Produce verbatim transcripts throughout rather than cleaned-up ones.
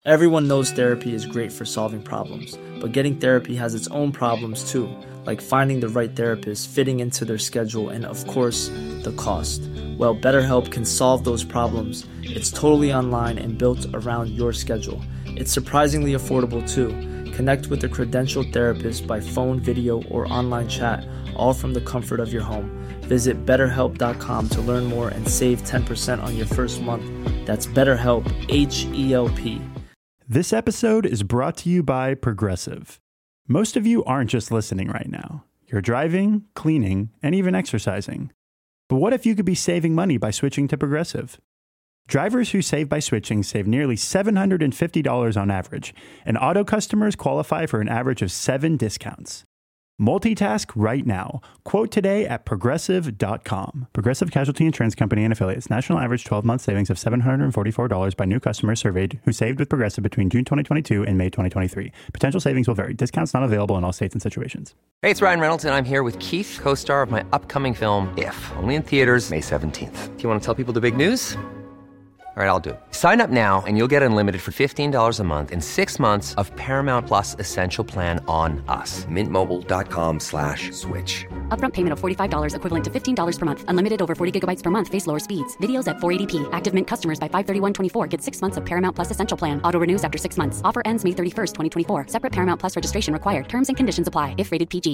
Everyone knows therapy is great for solving problems, but getting therapy has its own problems too, like finding the right therapist, fitting into their schedule, and of course, the cost. Well, BetterHelp can solve those problems. It's totally online and built around your schedule. It's surprisingly affordable too. Connect with a credentialed therapist by phone, video, or online chat, all from the comfort of your home. Visit better help dot com to learn more and save ten percent on your first month. That's BetterHelp, H E L P. This episode is brought to you by Progressive. Most of you aren't just listening right now. You're driving, cleaning, and even exercising. But what if you could be saving money by switching to Progressive? Drivers who save by switching save nearly seven hundred fifty dollars on average, and auto customers qualify for an average of seven discounts. Multitask right now. Quote today at progressive dot com. Progressive Casualty Insurance Company and Affiliates. National average twelve-month savings of seven hundred forty-four dollars by new customers surveyed who saved with Progressive between June twenty twenty-two and May twenty twenty-three. Potential savings will vary. Discounts not available in all states and situations. Hey, it's Ryan Reynolds, and I'm here with Keith, co-star of my upcoming film, If, only in theaters May seventeenth. Do you want to tell people the big news? All right, I'll do it. Sign up now and you'll get unlimited for fifteen dollars a month and six months of Paramount Plus Essential Plan on us. Mint Mobile dot com slash switch. Upfront payment of forty-five dollars equivalent to fifteen dollars per month. Unlimited over forty gigabytes per month. Face lower speeds. Videos at four eighty p. Active Mint customers by five thirty-one twenty-four get six months of Paramount Plus Essential Plan. Auto renews after six months. Offer ends May thirty-first, twenty twenty-four. Separate Paramount Plus registration required. Terms and conditions apply if rated P G.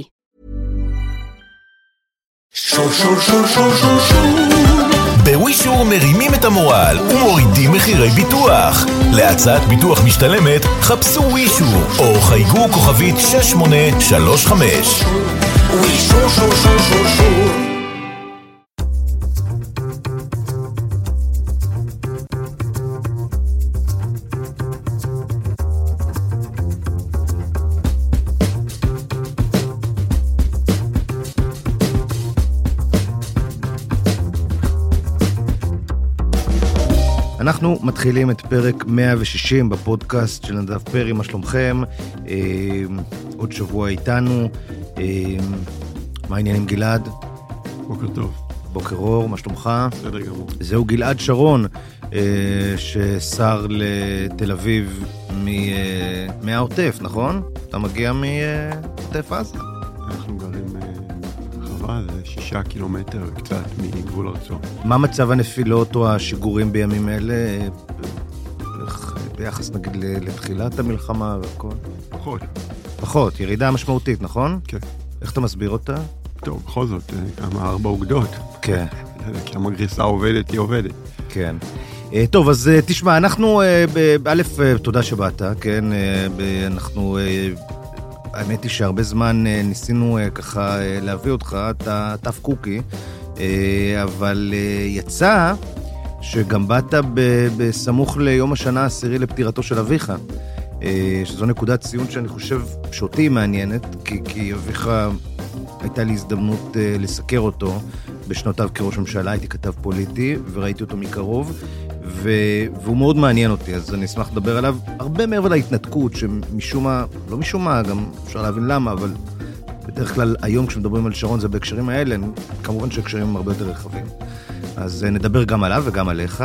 שור שור שור שור שור שור בווישור מרימים את המורל ומורידים מחירי ביטוח. להצעת ביטוח משתלמת חפשו ווישור או חייגו כוכבית שש שמונה שלוש חמש. ווישור שור שור שור שור. אנחנו מתחילים את פרק מאה ושישים בפודקאסט של נדב פרי, מה שלומכם? אה, עוד שבוע איתנו. אה, מה העניינים גלעד? בוקר טוב. בוקר אור, מה שלומך? בסדר גמור. זהו גלעד שרון, אה, ששר לתל אביב מ, אה, מהעוטף, נכון? אתה מגיע מעוטף עזה? אנחנו גרים חווה, זה שישה קילומטר קצת מגבול ארצו. מה מצב הנפילות או השיגורים בימים אלה, ביחס נגיד לתחילת המלחמה והכל? פחות. פחות, ירידה משמעותית, נכון? כן. איך אתה מסביר אותה? טוב, בכל זאת, כמה ארבע אוגדות. כן. כי המגריסה עובדת, היא עובדת. כן. טוב, אז תשמע, אנחנו, א', תודה שבאת, כן, אנחנו, האמת היא שהרבה זמן ניסינו ככה להביא אותך, אתה טף קוקי, אבל יצא שגם באת בסמוך ליום השנה העשירי לפטירתו של אביך, שזו נקודת ציון שאני חושב שאותי מעניינת, כי, כי אביך הייתה לי הזדמנות לסקר אותו בשנותיו כראש ממשלה, הייתי כתב פוליטי וראיתי אותו מקרוב, ו... והוא מאוד מעניין אותי, אז אני אשמח לדבר עליו הרבה מעבר להתנתקות, שמשום מה, לא משום מה, גם אפשר להבין למה, אבל בדרך כלל היום כשמדברים על שרון זה בהקשרים האלה, כמובן שהקשרים הם הרבה יותר רחבים. אז נדבר גם עליו וגם עליך.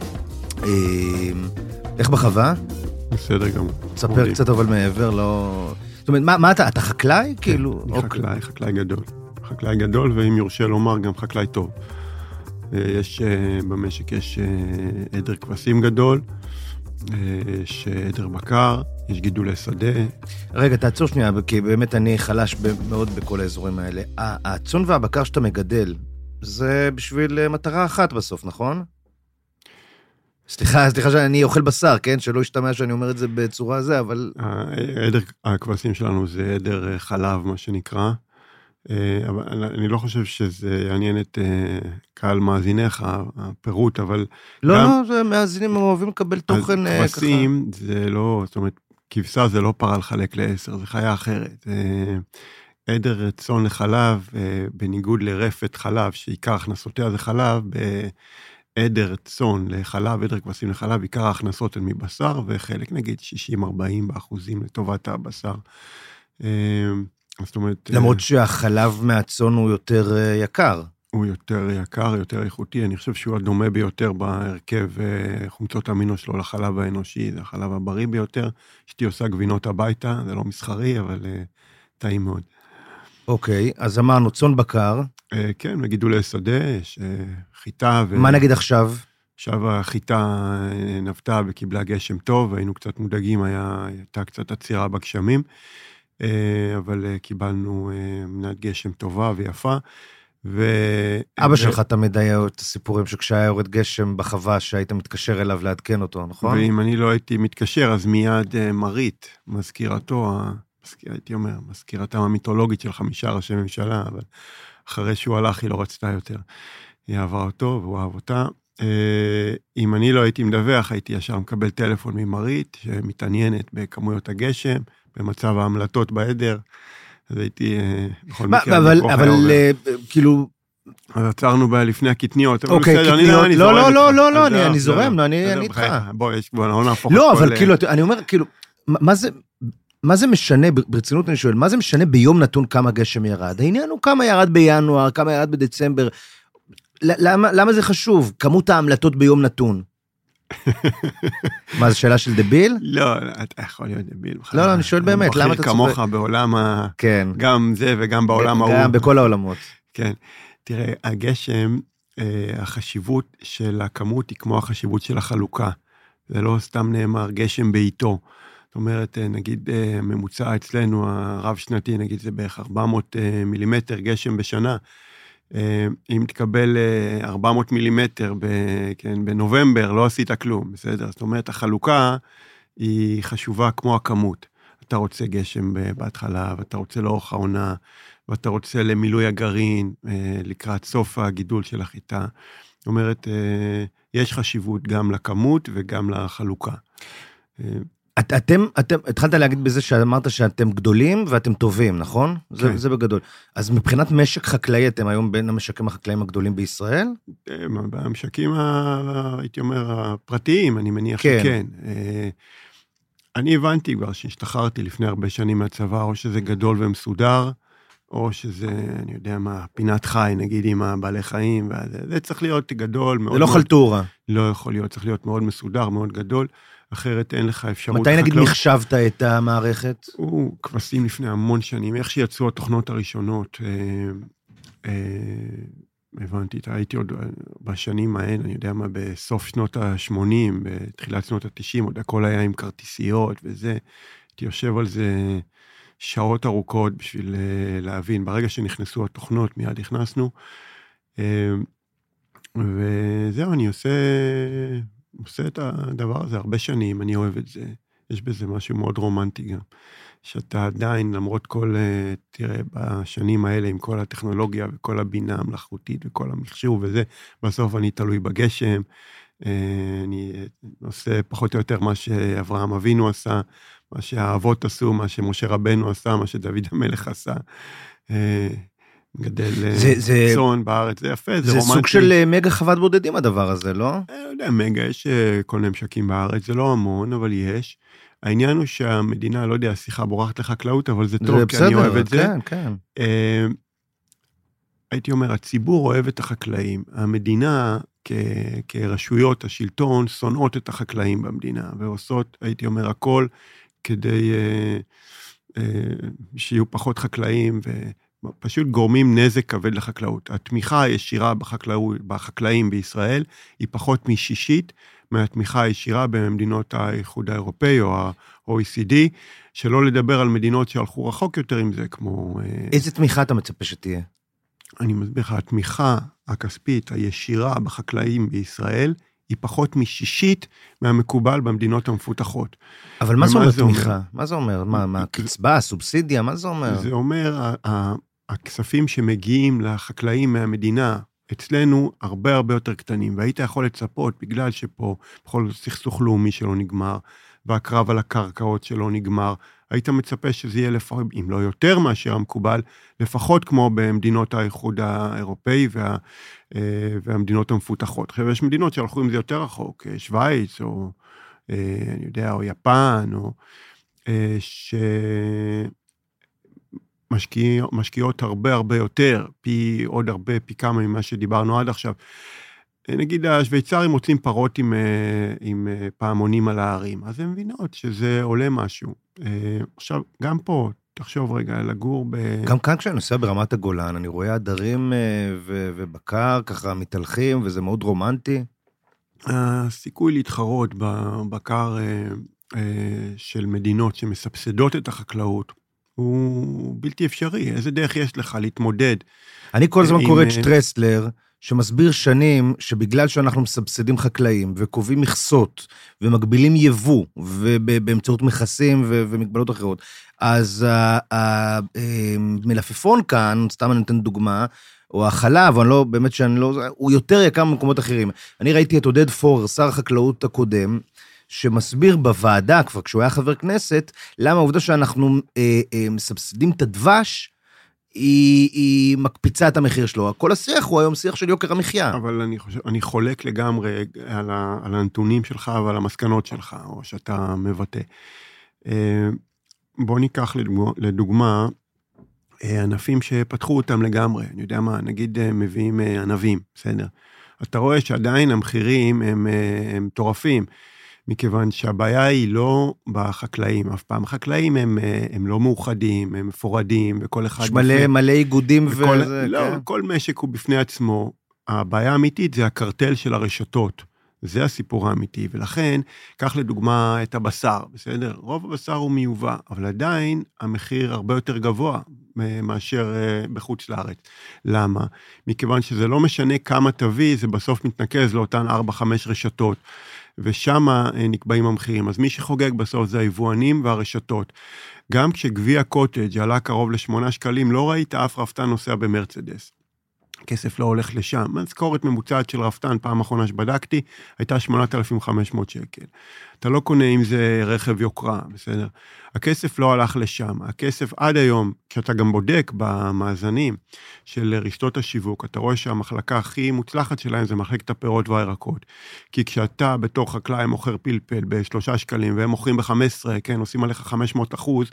איך בחווה? בסדר גם. תספר קצת אבל מעבר, לא... זאת אומרת, מה, מה אתה? אתה חקלאי? כן, כאילו? אני חקלאי, חקלאי גדול. חקלאי גדול, ואם יורשה לומר, גם חקלאי טוב. יש, במשק יש עדר כבשים גדול, יש עדר בקר, יש גידולי שדה. רגע, תעצור שנייה, כי באמת אני חלש מאוד בכל האזורים האלה. הצאן והבקר שאתה מגדל, זה בשביל מטרה אחת בסוף, נכון? סליחה, סליחה שאני אוכל בשר, כן? שלא ישתמע שאני אומר את זה בצורה הזה, אבל... עדר הכבשים שלנו זה עדר חלב, מה שנקרא. אבל אני לא חושב שזה יעניין את קהל מאזיניך, הפירוט, אבל... לא, לא, זה מאזינים אוהבים לקבל תוכן ככה. כבשים זה לא, זאת אומרת, כבשה זה לא פרה לחלק לעשר, זה חיה אחרת. עדר צאן לחלב, בניגוד לרפת חלב, שעיקר הכנסותיה זה חלב, בעדר צאן לחלב, עדר כבשים לחלב, עיקר ההכנסות הן מבשר, וחלק נגיד שישים ארבעים באחוזים לטובת הבשר. זאת אומרת... למרות שהחלב מהצאן הוא יותר יקר. הוא יותר יקר, יותר איכותי, אני חושב שהוא הדומה ביותר בהרכב חומצות אמינו שלו לחלב האנושי, זה החלב הבריא ביותר, אשתי עושה גבינות הביתה, זה לא מסחרי, אבל טעים מאוד. אוקיי, אז אמרנו, צאן בקר. כן, וגידולי שדה, יש חיטה. מה נגיד עכשיו? עכשיו החיטה נבטה וקיבלה גשם טוב, היינו קצת מודאגים, הייתה קצת עצירה בגשמים, אבל קיבלנו מנת גשם טובה ויפה. ו... אבא שלך תמיד היה את הסיפורים שכשהיה יורד גשם בחווה שהיית מתקשר אליו לעדכן אותו, נכון? ואם אני לא הייתי מתקשר, אז מיד מרית, מזכירתו, הייתי אומר, מזכירתם המיתולוגית של חמישה ראשי ממשלה, אבל אחרי שהוא הלך היא לא רצתה יותר. היא אהבה אותו והוא אהב אותה. אם אני לא הייתי מדווח, הייתי ישר מקבל טלפון ממרית, שמתעניינת בכמויות הגשם, במצב ההמלטות בעדר, אז הייתי בכל מקרה... אבל כאילו... אז עצרנו בה לפני הקטניות. אוקיי, קטניות, לא, לא, לא, לא, לא, אני זורם, אני איתך. בוא, לא נהפוך... לא, אבל כאילו, אני אומר, כאילו, מה זה משנה, ברצינות אני שואל, מה זה משנה ביום נתון כמה גשם ירד? העניין הוא כמה ירד בינואר, כמה ירד בדצמבר, למה זה חשוב? כמות ההמלטות ביום נתון. מה, זו שאלה של דביל? לא, אתה יכול להיות דביל. לא, לא, אני שואל באמת, למה אתה צוחק? כמוך בעולם ה... כן. גם זה וגם בעולם ההוא. גם בכל העולמות. כן. תראה, הגשם, החשיבות של הכמות היא כמו החשיבות של החלוקה. זה לא סתם נאמר גשם בעיתו. זאת אומרת, נגיד, ממוצע אצלנו, הרב שנתי, נגיד, זה בערך ארבע מאות מילימטר גשם בשנה. אם תקבל ארבע מאות מילימטר כן, בנובמבר, לא עשית כלום, בסדר? זאת אומרת, החלוקה היא חשובה כמו הכמות. אתה רוצה גשם בהתחלה, ואתה רוצה לאורך העונה, ואתה רוצה למילוי הגרעין, לקראת סוף הגידול של החיטה. זאת אומרת, יש חשיבות גם לכמות וגם לחלוקה. את, אתם, אתם, התחלת להגיד בזה שאמרת שאתם גדולים ואתם טובים, נכון? כן. זה, זה בגדול. אז מבחינת משק חקלאי, אתם היום בין המשקים החקלאיים הגדולים בישראל? במשקים, הייתי אומר, הפרטיים, אני מניח כן. שכן. אני הבנתי כבר שהשתחררתי לפני הרבה שנים מהצבא, או שזה גדול ומסודר, או שזה, אני יודע מה, פינת חי, נגיד עם הבעלי חיים, וזה, זה צריך להיות גדול מאוד. זה לא מאוד, חלטורה. לא יכול להיות, צריך להיות מאוד מסודר, מאוד גדול. אחרת אין לך אפשרות... מתי נגיד מחשבת את המערכת? הוא כבשים לפני המון שנים, איך שיצאו התוכנות הראשונות, אה, אה, הבנתי, הייתי עוד בשנים ההן, אני יודע מה, בסוף שנות ה-שמונים, בתחילת שנות ה-תשעים, עוד הכל היה עם כרטיסיות וזה, הייתי יושב על זה שעות ארוכות בשביל אה, להבין, ברגע שנכנסו התוכנות, מיד הכנסנו, אה, וזהו, אני עושה... עושה את הדבר הזה הרבה שנים, אני אוהב את זה. יש בזה משהו מאוד רומנטי גם. שאתה עדיין, למרות כל, תראה, בשנים האלה, עם כל הטכנולוגיה וכל הבינה המלאכותית וכל המחשוב וזה, בסוף אני תלוי בגשם, אני עושה פחות או יותר מה שאברהם אבינו עשה, מה שהאבות עשו, מה שמשה רבנו עשה, מה שדוד המלך עשה. גדל צאן בארץ, זה יפה, זה, זה רומנטי. זה סוג של מגה חוות בודדים הדבר הזה, לא? אני לא יודע, מגה, יש כל מיני משקים בארץ, זה לא המון, אבל יש. העניין הוא שהמדינה, לא יודע, השיחה בורחת לחקלאות, אבל זה טוב, זה כי בסדר, אני אוהב את כן, זה. כן. אה, הייתי אומר, הציבור אוהב את החקלאים, המדינה כ, כרשויות השלטון שונאות את החקלאים במדינה, ועושות, הייתי אומר, הכל כדי אה, אה, שיהיו פחות חקלאים ו... פשוט גורמים נזק כבד לחקלאות. התמיכה הישירה בחקלאים בישראל היא פחות משישית מהתמיכה הישירה במדינות האיחוד האירופאי או ה-או אי סי די, שלא לדבר על מדינות שהלכו רחוק יותר עם זה, כמו... איזה תמיכה אתה מצפה שתהיה? אני מסביר לך, התמיכה הכספית הישירה בחקלאים בישראל היא פחות משישית מהמקובל במדינות המפותחות. אבל מה זה אומר תמיכה? מה זה אומר? מה, קצבה, סובסידיה, מה זה אומר? זה אומר, הכספים שמגיעים לחקלאים מהמדינה, אצלנו הרבה הרבה יותר קטנים, והיית יכול לצפות, בגלל שפה בכל סכסוך לאומי שלא נגמר, והקרב על הקרקעות שלא נגמר, היית מצפה שזה יהיה לפחות, אם לא יותר מאשר המקובל, לפחות כמו במדינות האיחוד האירופאי וה, והמדינות המפותחות. עכשיו, יש מדינות שהלכו עם זה יותר רחוק, שוויץ, או אני יודע, או יפן, או ש... משקיע, משקיעות הרבה הרבה יותר, פי עוד הרבה, פי כמה ממה שדיברנו עד עכשיו. נגיד, השוויצרים מוצאים פרות עם, עם פעמונים על הערים, אז הן מבינות שזה עולה משהו. עכשיו, גם פה, תחשוב רגע, לגור ב... גם כאן כשאני נוסע ברמת הגולן, אני רואה עדרים ו- ובקר, ככה מתהלכים, וזה מאוד רומנטי. הסיכוי להתחרות בבקר של מדינות שמסבסדות את החקלאות, הוא בלתי אפשרי. איזה דרך יש לך להתמודד? אני כל הזמן קורא את שטרסלר, שמסביר שנים שבגלל שאנחנו מסבסדים חקלאים, וקובעים מכסות, ומגבילים יבוא, ובאמצעות מכסים ומגבלות אחרות, אז המלפפון כאן, סתם אני נותן דוגמה, או החלב, אני לא, באמת שאני לא, הוא יותר יקר במקומות אחרים. אני ראיתי את עודד פורר, שר החקלאות הקודם, שמסביר בוועדה, כבר כשהוא היה חבר כנסת, למה העובדה שאנחנו אה, אה, מסבסדים את הדבש, היא, היא מקפיצה את המחיר שלו. כל השיח הוא היום שיח של יוקר המחיה. אבל אני חושב, אני חולק לגמרי על, ה, על הנתונים שלך ועל המסקנות שלך, או שאתה מבטא. בוא ניקח לדוגמה, לדוגמה ענפים שפתחו אותם לגמרי. אני יודע מה, נגיד מביאים ענבים, בסדר. אתה רואה שעדיין המחירים הם, הם טורפים. מכיוון שהבעיה היא לא בחקלאים, אף פעם החקלאים הם, הם לא מאוחדים, הם מפורדים, וכל אחד... יש מלא, בפני, מלא איגודים וכל, וזה... לא, כן. כל משק הוא בפני עצמו. הבעיה האמיתית זה הקרטל של הרשתות. זה הסיפור האמיתי, ולכן, קח לדוגמה את הבשר, בסדר? רוב הבשר הוא מיובא, אבל עדיין המחיר הרבה יותר גבוה מאשר בחוץ לארץ. למה? מכיוון שזה לא משנה כמה תביא, זה בסוף מתנקז לאותן ארבע חמש רשתות. ושם נקבעים המחירים. אז מי שחוגג בסוף זה היבואנים והרשתות. גם כשגביע קוטג' עלה קרוב לשמונה שקלים, לא ראית אף רפתן נוסע במרצדס. כסף לא הולך לשם. משכורת ממוצעת של רפתן, פעם אחרונה שבדקתי, הייתה שמונת אלפים וחמש מאות שקל. אתה לא קונה אם זה רכב יוקרה, בסדר? הכסף לא הלך לשם. הכסף עד היום, כשאתה גם בודק במאזנים של רשתות השיווק, אתה רואה שהמחלקה הכי מוצלחת שלהם זה מחלקת הפירות והירקות. כי כשאתה בתור חקלאי מוכר פלפל בשלושה שקלים, והם מוכרים ב-חמש עשרה, כן, עושים עליך חמש מאות אחוז,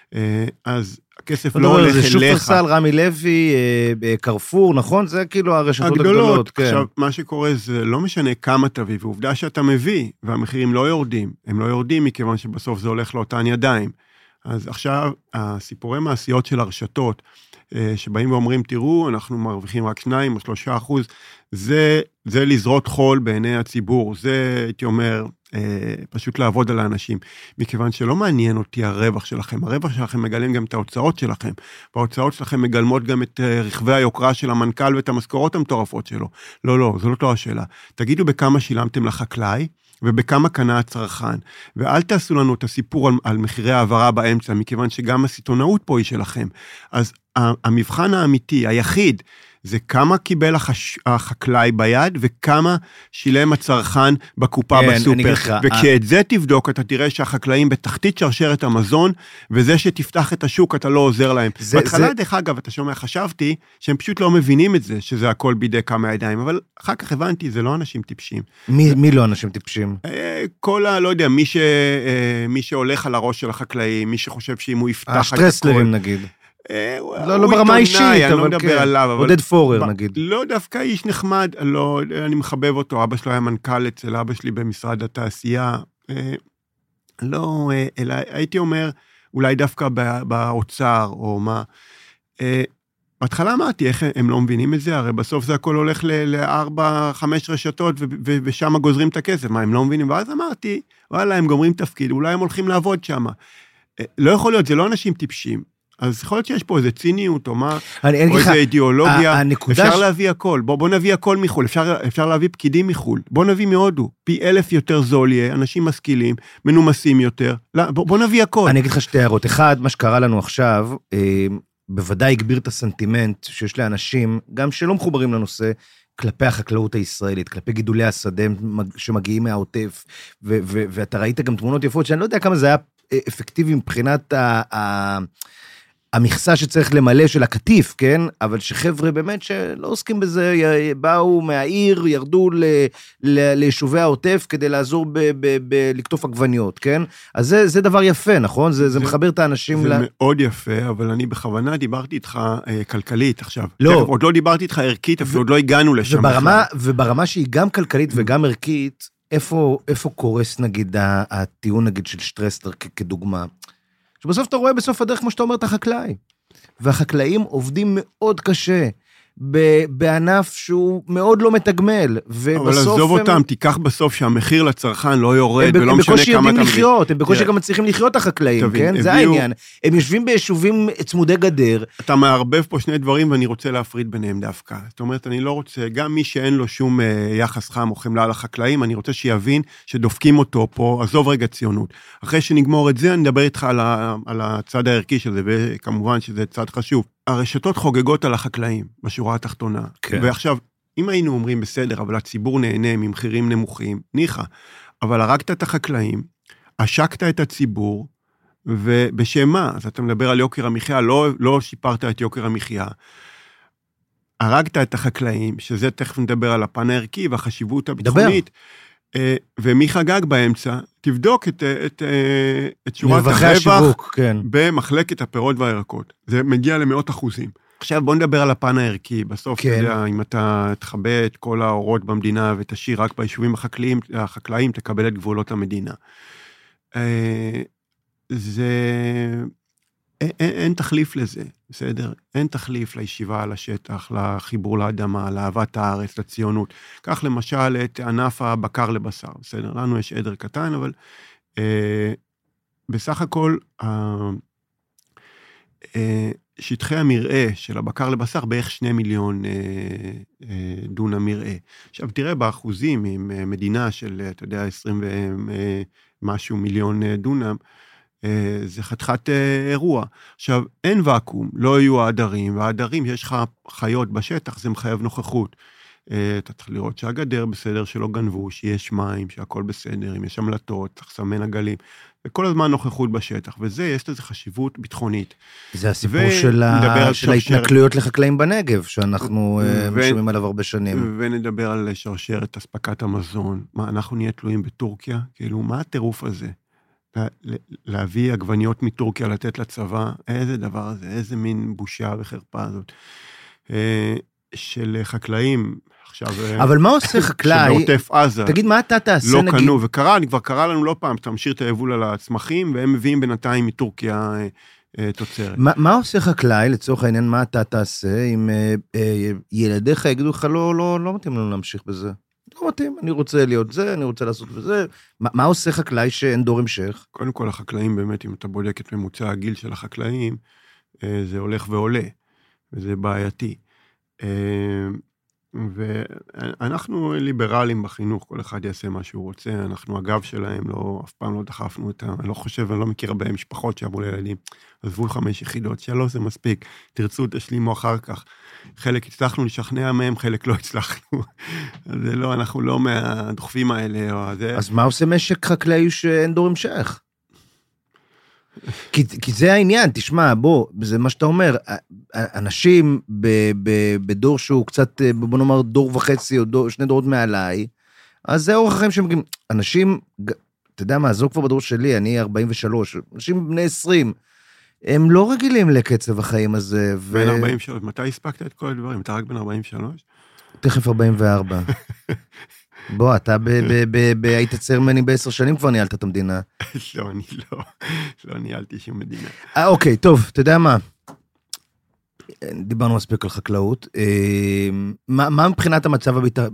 אז הכסף לא הולך אליך. זה שופרסל, רמי לוי, קרפור, נכון? זה כאילו הרשתות הגדולות. עכשיו, מה שקורה זה לא משנה כמה תביא, ועובדה שאתה מביא, והמחירים לא יורדים. הם לא יורדים מכיוון שבסוף זה הולך לאותן ידיים. אז עכשיו, הסיפורי מעשיות של הרשתות, שבאים ואומרים, תראו, אנחנו מרוויחים רק שניים או שלושה אחוז, זה, זה לזרות חול בעיני הציבור. זה, הייתי אומר, פשוט לעבוד על האנשים, מכיוון שלא מעניין אותי הרווח שלכם, הרווח שלכם מגלים גם את ההוצאות שלכם, וההוצאות שלכם מגלמות גם את רכבי היוקרה של המנכ"ל ואת המשכורות המטורפות שלו. לא, לא, זו לא השאלה. תגידו בכמה שילמתם לחקלאי, ובכמה קנה הצרכן, ואל תעשו לנו את הסיפור על, על מחירי העברה באמצע, מכיוון שגם הסיטונאות פה היא שלכם. אז המבחן האמיתי, היחיד, זה כמה קיבל החש... החקלאי ביד, וכמה שילם הצרכן בקופה כן, בסופר. וכשאת זה תבדוק, אתה תראה שהחקלאים בתחתית שרשרת המזון, וזה שתפתח את השוק, אתה לא עוזר להם. זה, בהתחלה, זה... דרך אגב, אתה שומע, חשבתי, שהם פשוט לא מבינים את זה, שזה הכל בידי כמה ידיים, אבל אחר כך הבנתי, זה לא אנשים טיפשים. מי, מי לא אנשים טיפשים? כל ה... לא יודע, מי, ש... מי שהולך על הראש של החקלאים, מי שחושב שאם הוא יפתח... השטרסלרים נגיד. לא, לא ברמה אישית, אבל כן, עודד פורר נגיד. לא, דווקא איש נחמד, לא, אני מחבב אותו, אבא שלו היה מנכ"ל אצל אבא שלי במשרד התעשייה, לא, אלא הייתי אומר, אולי דווקא באוצר, או מה, בהתחלה אמרתי, איך הם לא מבינים את זה, הרי בסוף זה הכל הולך לארבע, חמש רשתות, ושם גוזרים את הכסף, מה הם לא מבינים, ואז אמרתי, וואלה, הם גומרים תפקיד, אולי הם הולכים לעבוד שם, לא יכול להיות, זה לא אנשים טיפשים, אז יכול להיות שיש פה איזה ציניות, או מה, או איזה אידיאולוגיה, אפשר להביא הכל, בוא, בוא נביא הכל מחול, אפשר, אפשר להביא פקידים מחול, בוא נביא מהודו, פי אלף יותר זול יהיה, אנשים משכילים, מנומסים יותר, בוא, בוא נביא הכל. אני אגיד לך שתי הערות, אחד, מה שקרה לנו עכשיו, אה, בוודאי הגביר את הסנטימנט שיש לאנשים, גם שלא מחוברים לנושא, כלפי החקלאות הישראלית, כלפי גידולי השדה שמגיעים מהעוטף, ו- ו- ואתה ראית גם תמונות יפות, שאני לא יודע כמה זה היה אפקטיבי מבחינת ה... ה- המכסה שצריך למלא של הכתיף, כן? אבל שחבר'ה באמת שלא עוסקים בזה, באו מהעיר, ירדו ל, ל, ליישובי העוטף, כדי לעזור ב, ב, ב, לקטוף עגבניות, כן? אז זה, זה דבר יפה, נכון? זה, זה, זה מחבר את האנשים זה ל... מאוד יפה, אבל אני בכוונה דיברתי איתך אה, כלכלית עכשיו. לא. תכף, עוד לא דיברתי איתך ערכית, אפילו עוד לא הגענו לשם. וברמה, וברמה שהיא גם כלכלית וגם ערכית, איפה, איפה קורס, נגיד, הטיעון, נגיד, של שטרסלר כדוגמה? שבסוף אתה רואה בסוף הדרך, כמו שאתה אומר, את החקלאי. והחקלאים עובדים מאוד קשה, בענף שהוא מאוד לא מתגמל, ובסוף... אבל עזוב הם... אותם, תיקח בסוף שהמחיר לצרכן לא יורד, הם, ולא הם משנה כמה אתה... הם בקושי יודעים לחיות, הם בקושי גם מצליחים לחיות החקלאים, תבין, כן? הביאו... זה העניין. הם יושבים ביישובים צמודי גדר. אתה מערבב פה שני דברים, ואני רוצה להפריד ביניהם דווקא. זאת אומרת, אני לא רוצה, גם מי שאין לו שום יחס חם או חמלה על החקלאים, אני רוצה שיבין שדופקים אותו פה, עזוב רגע ציונות. אחרי שנגמור את זה, אני אדבר איתך על, ה... על הצד הערכי של זה, וכמובן שזה צד חשוב. הרשתות חוגגות על החקלאים בשורה התחתונה. כן. ועכשיו, אם היינו אומרים בסדר, אבל הציבור נהנה ממחירים נמוכים, ניחא, אבל הרגת את החקלאים, השקת את הציבור, ובשם מה? אז אתה מדבר על יוקר המחיה, לא, לא שיפרת את יוקר המחיה, הרגת את החקלאים, שזה תכף נדבר על הפן הערכי והחשיבות הביטחונית, ומי חגג באמצע, תבדוק את, את, את שורת הרווח כן. במחלקת הפירות והירקות. זה מגיע למאות אחוזים. עכשיו בוא נדבר על הפן הערכי. בסוף, כן. אתה יודע, אם אתה תחבא את כל האורות במדינה ותשאיר רק ביישובים החקלאים, החקלאים תקבל את גבולות המדינה. זה... אין, אין תחליף לזה, בסדר? אין תחליף לישיבה על השטח, לחיבור לאדמה, לאהבת הארץ, לציונות. כך למשל את ענף הבקר לבשר, בסדר? לנו יש עדר קטן, אבל אה, בסך הכל, אה, אה, שטחי המרעה של הבקר לבשר בערך שני מיליון אה, אה, דונם מרעה. עכשיו תראה באחוזים, עם מדינה של, אתה יודע, עשרים ומשהו מיליון דונם, זה חתיכת אירוע. עכשיו, אין ואקום, לא יהיו העדרים, והעדרים, יש לך חיות בשטח, זה מחייב נוכחות. אתה צריך לראות שהגדר בסדר, שלא גנבו, שיש מים, שהכל בסדר, אם יש המלטות, צריך לסמן עגלים, וכל הזמן נוכחות בשטח, וזה, יש לזה חשיבות ביטחונית. זה הסיפור של ההתנכלויות לחקלאים בנגב, שאנחנו משומעים עליו הרבה שנים. ונדבר על שרשרת אספקת המזון. מה, אנחנו נהיה תלויים בטורקיה? כאילו, מה הטירוף הזה? להביא עגבניות מטורקיה, לתת לצבא, איזה דבר זה, איזה מין בושה וחרפה הזאת. של חקלאים, עכשיו... אבל מה עושה חקלאי? שבעוטף עזה. תגיד, מה אתה תעשה, לא נגיד? קנו, וקרה, אני כבר קרה לנו לא פעם, אתה משאיר את היבול על הצמחים, והם מביאים בינתיים מטורקיה תוצרת. מה, מה עושה חקלאי, לצורך העניין, מה אתה תעשה, אם אה, אה, ילדיך יגידו לך, לא, לא, לא מתאים לנו להמשיך בזה. לא מתאים, אני רוצה להיות זה, אני רוצה לעשות בזה. מה, מה עושה חקלאי שאין דור המשך? קודם כל, החקלאים באמת, אם אתה בודק את ממוצע הגיל של החקלאים, אה, זה הולך ועולה, וזה בעייתי. ואנחנו ליברלים בחינוך, כל אחד יעשה מה שהוא רוצה, אנחנו הגב שלהם, לא, אף פעם לא דחפנו אותם, אני לא חושב, אני לא מכיר הרבה משפחות שאמרו לילדים, עזבו חמש יחידות, שלוש זה מספיק, תרצו, תשלימו אחר כך, חלק הצלחנו לשכנע מהם, חלק לא הצלחנו, זה לא, אנחנו לא מהדוחפים האלה, או זה... אז מה עושה משק חקלאי שאין דור המשך? כי, כי זה העניין, תשמע, בוא, זה מה שאתה אומר, אנשים ב, ב, בדור שהוא קצת, בוא נאמר, דור וחצי, או דור, שני דורות מעליי, אז זה אורח החיים שמגיעים, אנשים, אתה יודע מה, זו כבר בדור שלי, אני ארבעים ושלוש, אנשים בני עשרים, הם לא רגילים לקצב החיים הזה. ו... בן ארבעים ושלוש, מתי הספקת את כל הדברים? אתה רק בן ארבעים ושלוש? תכף ארבעים וארבע. בוא, אתה היית צרמני בעשר שנים כבר ניהלת את המדינה. לא, אני לא, לא ניהלתי שום מדינה. אה, אוקיי, טוב, אתה יודע מה? דיברנו מספיק על חקלאות. מה מבחינת המצב,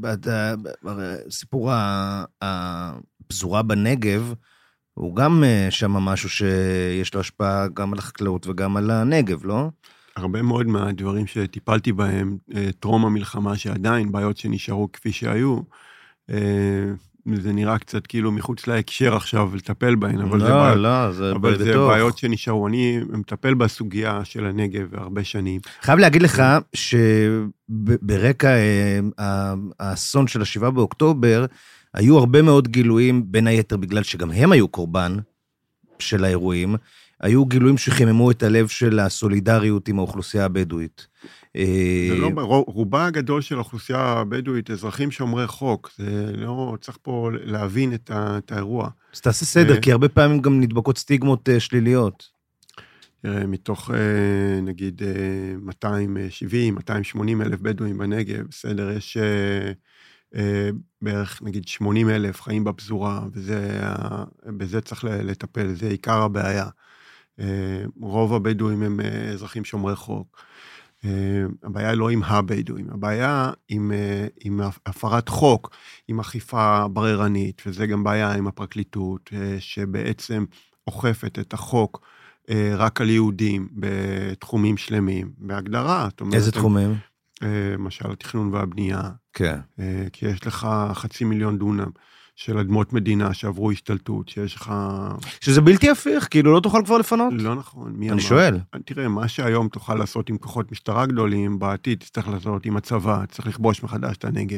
סיפור הפזורה בנגב, הוא גם שם משהו שיש לו השפעה גם על החקלאות וגם על הנגב, לא? הרבה מאוד מהדברים שטיפלתי בהם, טרום המלחמה שעדיין, בעיות שנשארו כפי שהיו, זה נראה קצת כאילו מחוץ להקשר עכשיו לטפל בהן, אבל לא, זה, בעיות, לא, זה, אבל זה בעיות שנשארו. אני מטפל בסוגיה של הנגב הרבה שנים. חייב להגיד לך שברקע האסון של השבעה באוקטובר, היו הרבה מאוד גילויים, בין היתר בגלל שגם הם היו קורבן, של האירועים, היו גילויים שחיממו את הלב של הסולידריות עם האוכלוסייה הבדואית. זה לא, רובה הגדול של האוכלוסייה הבדואית, אזרחים שומרי חוק, זה לא, צריך פה להבין את, ה, את האירוע. אז תעשה סדר, כי הרבה פעמים גם נדבקות סטיגמות שליליות. מתוך, נגיד, מאתיים שבעים, מאתיים שמונים אלף בדואים בנגב, בסדר, יש בערך, נגיד, שמונים אלף חיים בפזורה, ובזה צריך לטפל, זה עיקר הבעיה. רוב הבדואים הם אזרחים שומרי חוק. הבעיה לא עם הבדואים, הבעיה עם, עם הפרת חוק, עם אכיפה בררנית, וזה גם בעיה עם הפרקליטות, שבעצם אוכפת את החוק רק על יהודים בתחומים שלמים, בהגדרה. איזה תחומים? למשל, התכנון והבנייה. כן. כי יש לך חצי מיליון דונם של אדמות מדינה שעברו השתלטות, שיש לך... שזה בלתי הפיך, כאילו לא תוכל כבר לפנות? לא נכון. מי אני אמר? שואל. תראה, מה שהיום תוכל לעשות עם כוחות משטרה גדולים, בעתיד תצטרך לעשות עם הצבא, צריך לכבוש מחדש את הנגב.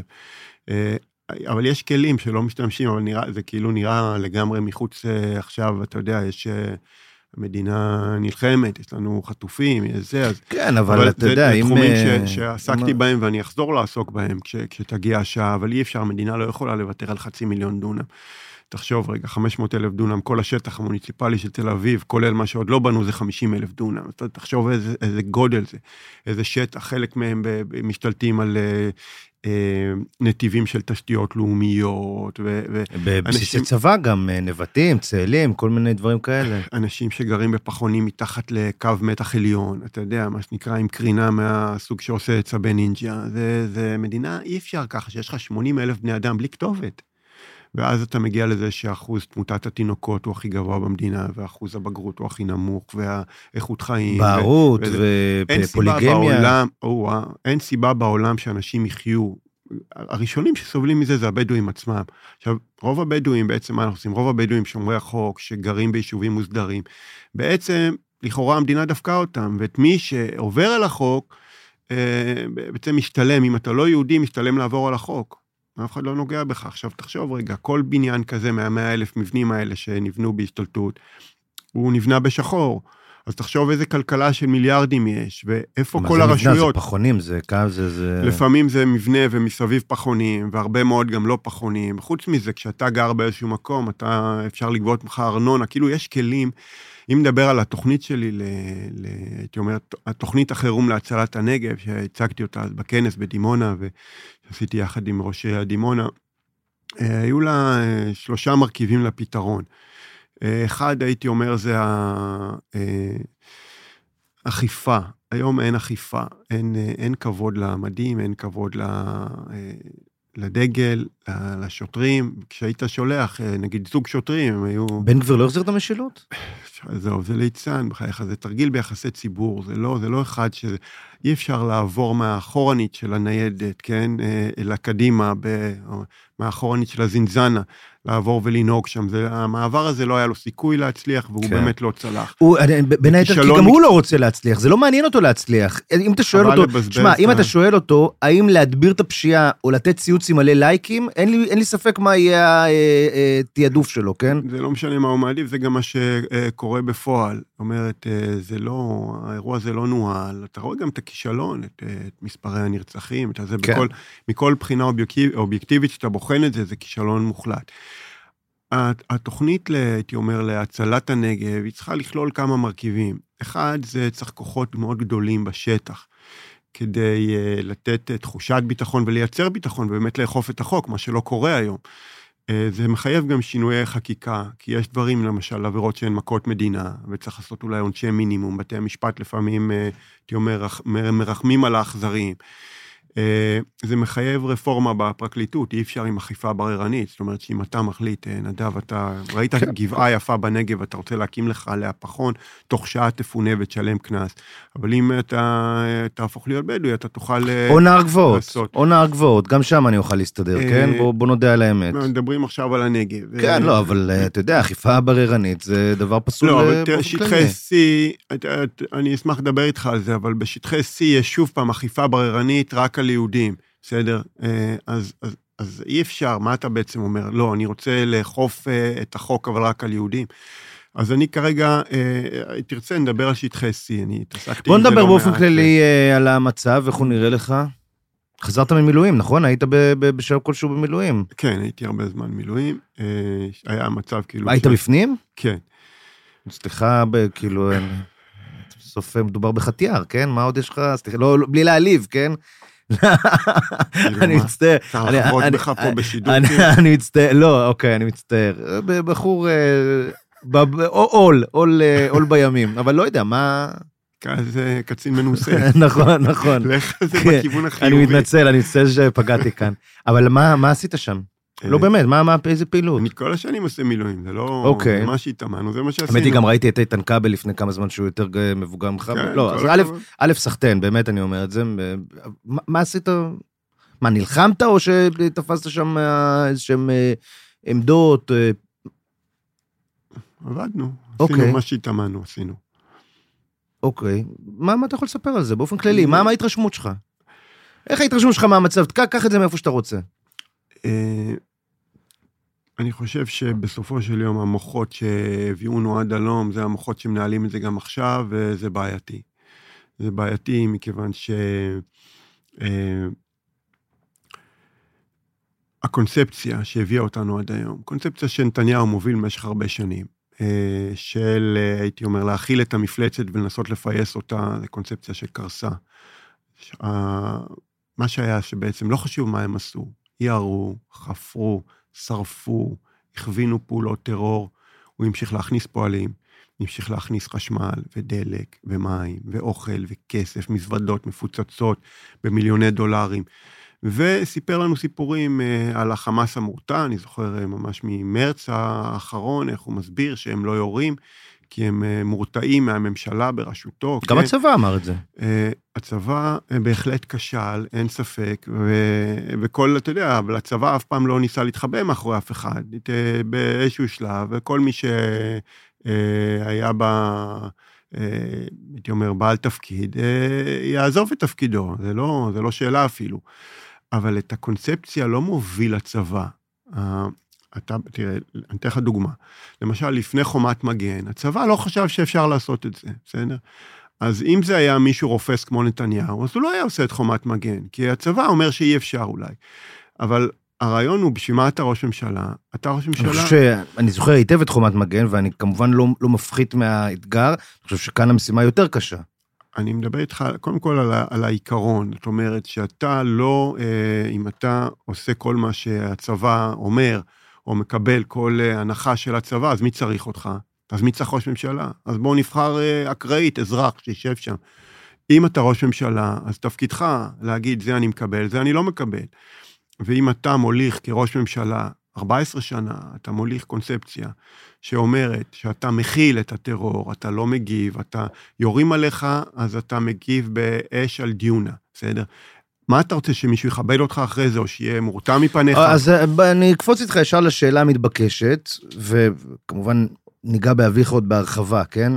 אבל יש כלים שלא משתמשים, אבל נראה, זה כאילו נראה לגמרי מחוץ עכשיו, אתה יודע, יש... המדינה נלחמת, יש לנו חטופים, יש זה, אז... כן, אבל, אבל אתה יודע, אם... זה תחומים אם... ש, שעסקתי אם... בהם, ואני אחזור לעסוק בהם כש, כשתגיע השעה, אבל אי אפשר, המדינה לא יכולה לוותר על חצי מיליון דונם. תחשוב רגע, חמש מאות אלף דונם, כל השטח המוניציפלי של תל אביב, כולל מה שעוד לא בנו, זה חמישים אלף דונם. תחשוב איזה, איזה גודל זה, איזה שטח, חלק מהם משתלטים על... נתיבים של תשתיות לאומיות, בבסיסי צבא גם, נבטים, צאלים, כל מיני דברים כאלה. אנשים שגרים בפחונים מתחת לקו מתח עליון, אתה יודע, מה שנקרא עם קרינה מהסוג שעושה צבי נינג'ה, זה, זה מדינה, אי אפשר ככה, שיש לך שמונים אלף בני אדם בלי כתובת. ואז אתה מגיע לזה שאחוז תמותת התינוקות הוא הכי גבוה במדינה, ואחוז הבגרות הוא הכי נמוך, והאיכות חיים. בערות ופוליגמיה. אין סיבה בעולם שאנשים יחיו. הראשונים שסובלים מזה זה הבדואים עצמם. עכשיו, רוב הבדואים בעצם, מה אנחנו עושים? רוב הבדואים שומרי החוק, שגרים ביישובים מוסדרים, בעצם, לכאורה המדינה דפקה אותם, ואת מי שעובר על החוק, בעצם משתלם, אם אתה לא יהודי, משתלם לעבור על החוק. אף אחד לא נוגע בך. עכשיו תחשוב רגע, כל בניין כזה מה-מאה אלף מבנים האלה שנבנו בהשתלטות, הוא נבנה בשחור. אז תחשוב איזה כלכלה של מיליארדים יש, ואיפה כל הרשויות... זה פחונים, זה קו, זה, זה... לפעמים זה מבנה ומסביב פחונים, והרבה מאוד גם לא פחונים. חוץ מזה, כשאתה גר באיזשהו מקום, אתה אפשר לגבות לך ארנונה, כאילו יש כלים, אם נדבר על התוכנית שלי, ל, ל, הייתי אומר, התוכנית החירום להצלת הנגב, שהצגתי אותה אז בכנס בדימונה, ועשיתי יחד עם ראש דימונה, היו לה שלושה מרכיבים לפתרון. אחד, הייתי אומר, זה האכיפה. היום אין אכיפה, אין, אין כבוד למדים, אין כבוד לדגל, לשוטרים. כשהיית שולח, נגיד זוג שוטרים, הם היו... בן גביר לא החזיר את המשילות? זהו, זה ליצן, בחייך, זה תרגיל ביחסי ציבור, זה לא, זה לא אחד ש... אי אפשר לעבור מהאחורנית של הניידת, כן, אלא קדימה, מהאחורנית של הזינזנה, לעבור ולנהוג שם. זה, המעבר הזה לא היה לו סיכוי להצליח, והוא כן. באמת לא צלח. הוא, בין היתר, כי גם הוא לא רוצה להצליח, זה לא מעניין אותו להצליח. אם אתה שואל אותו, שמה, אם אתה שואל אותו, האם להדביר את הפשיעה, או לתת ציוצים מלא לייקים, אין לי, אין לי ספק מה יהיה התיעדוף שלו, כן? זה לא משנה מה הוא מעדיף, זה גם מה שקורה בפועל. זאת אומרת, זה לא, האירוע הזה לא נועל, אתה רואה גם את הכישלון, את, את מספרי הנרצחים, את זה, כן. בכל, מכל בחינה אובייקטיב, אובייקטיבית שאתה בוחן את זה, זה כישלון מוחלט. התוכנית, הייתי אומר, להצלת הנגב, היא צריכה לכלול כמה מרכיבים. אחד, זה צריך כוחות מאוד גדולים בשטח, כדי uh, לתת uh, תחושת ביטחון ולייצר ביטחון, ובאמת לאכוף את החוק, מה שלא קורה היום. Uh, זה מחייב גם שינויי חקיקה, כי יש דברים, למשל, עבירות שהן מכות מדינה, וצריך לעשות אולי עונשי מינימום, בתי המשפט לפעמים, uh, הייתי אומר, מרחמים על האכזריים. זה מחייב רפורמה בפרקליטות, אי אפשר עם אכיפה בררנית, זאת אומרת שאם אתה מחליט, נדב, אתה ראית גבעה יפה בנגב, אתה רוצה להקים לך עליה פחון, תוך שעה תפונה ותשלם כנס, אבל אם אתה תהפוך להיות בדואי, אתה תוכל... או נער גבעות, או נער גבעות, גם שם אני אוכל להסתדר, כן? בוא נודע על האמת. מדברים עכשיו על הנגב. כן, לא, אבל אתה יודע, אכיפה בררנית זה דבר פסול. לא, אבל שטחי C, אני אשמח לדבר איתך על זה, אבל בשטחי C יש שוב פעם אכיפה בררנית רק על ליהודים, בסדר? אז, אז, אז אי אפשר, מה אתה בעצם אומר? לא, אני רוצה לאכוף את החוק, אבל רק על יהודים. אז אני כרגע, אה, תרצה, נדבר על שטחי C, אני התעסקתי... בוא נדבר באופן מעט, כללי אה, על המצב, איך הוא נראה לך? חזרת ממילואים, נכון? היית בשלב כלשהו במילואים. כן, הייתי הרבה זמן מילואים, אה, היה מצב כאילו... היית ש... בפנים? כן. סליחה, כאילו, בסוף מדובר בחתיאר, כן? מה עוד יש לך? סליחה, לא, בלי להעליב, כן? אני מצטער. צריך לחברות בך פה בשידור. אני מצטער, לא, אוקיי, אני מצטער. בחור, עול, עול בימים, אבל לא יודע, מה... כזה קצין מנוסה. נכון, נכון. לך זה בכיוון החיובי. אני מתנצל, אני מצטער שפגעתי כאן. אבל מה עשית שם? לא באמת, מה, איזה פעילות? אני כל השנים עושה מילואים, זה לא מה שהתאמנו, זה מה שעשינו. האמת היא, גם ראיתי את איתן כבל לפני כמה זמן שהוא יותר מבוגר ממך. לא, אז א', סחטן, באמת אני אומר את זה. מה עשית? מה, נלחמת או שתפסת שם איזשהם עמדות? עבדנו, עשינו מה שהתאמנו, עשינו. אוקיי, מה אתה יכול לספר על זה באופן כללי? מה ההתרשמות שלך? איך ההתרשמות שלך מהמצב? קח את זה מאיפה שאתה רוצה. אני חושב שבסופו של יום המוחות שהביאונו עד הלום, זה המוחות שמנהלים את זה גם עכשיו, וזה בעייתי. זה בעייתי מכיוון ש... הקונספציה שהביאה אותנו עד היום, קונספציה שנתניהו מוביל במשך הרבה שנים, של, הייתי אומר, להכיל את המפלצת ולנסות לפייס אותה, זה קונספציה שקרסה. מה שהיה שבעצם לא חשוב מה הם עשו, יערו, חפרו, שרפו, הכווינו פעולות טרור, הוא המשיך להכניס פועלים, המשיך להכניס חשמל ודלק ומים ואוכל וכסף, מזוודות מפוצצות במיליוני דולרים, וסיפר לנו סיפורים על החמאס המורתע, אני זוכר ממש ממרץ האחרון, איך הוא מסביר שהם לא יורים, כי הם מורתעים מהממשלה בראשותו. גם הצבא אמר את זה. הצבא בהחלט כשל, אין ספק, וכל, אתה יודע, אבל הצבא אף פעם לא ניסה להתחבא מאחורי אף אחד, באיזשהו שלב, וכל מי שהיה בה, הייתי אומר, בעל תפקיד, יעזוב את תפקידו, זה לא, זה לא שאלה אפילו. אבל את הקונספציה לא מוביל הצבא. אתה, תראה, אני אתן לך דוגמה. למשל, לפני חומת מגן, הצבא לא חשב שאפשר לעשות את זה, בסדר? אז אם זה היה מישהו רופס כמו נתניהו, אז הוא לא היה עושה את חומת מגן, כי הצבא אומר שאי אפשר אולי. אבל הרעיון הוא, בשביל מה אתה ראש ממשלה? אתה ראש ממשלה... אני חושב שאני זוכר היטב את חומת מגן, ואני כמובן לא, לא מפחית מהאתגר, אני חושב שכאן המשימה יותר קשה. אני מדבר איתך קודם כל על, על העיקרון, זאת אומרת שאתה לא, אה, אם אתה עושה כל מה שהצבא אומר, או מקבל כל אה, הנחה של הצבא, אז מי צריך אותך? אז מי צריך ראש ממשלה? אז בואו נבחר אה, אקראית, אזרח שישב שם. אם אתה ראש ממשלה, אז תפקידך להגיד, זה אני מקבל, זה אני לא מקבל. ואם אתה מוליך כראש ממשלה, ארבע עשרה שנה, אתה מוליך קונספציה שאומרת שאתה מכיל את הטרור, אתה לא מגיב, אתה יורים עליך, אז אתה מגיב באש על דיונה, בסדר? מה אתה רוצה שמישהו יכבד אותך אחרי זה, או שיהיה מורתע מפניך? אז אני אקפוץ איתך ישר לשאלה המתבקשת, וכמובן ניגע באביך עוד בהרחבה, כן?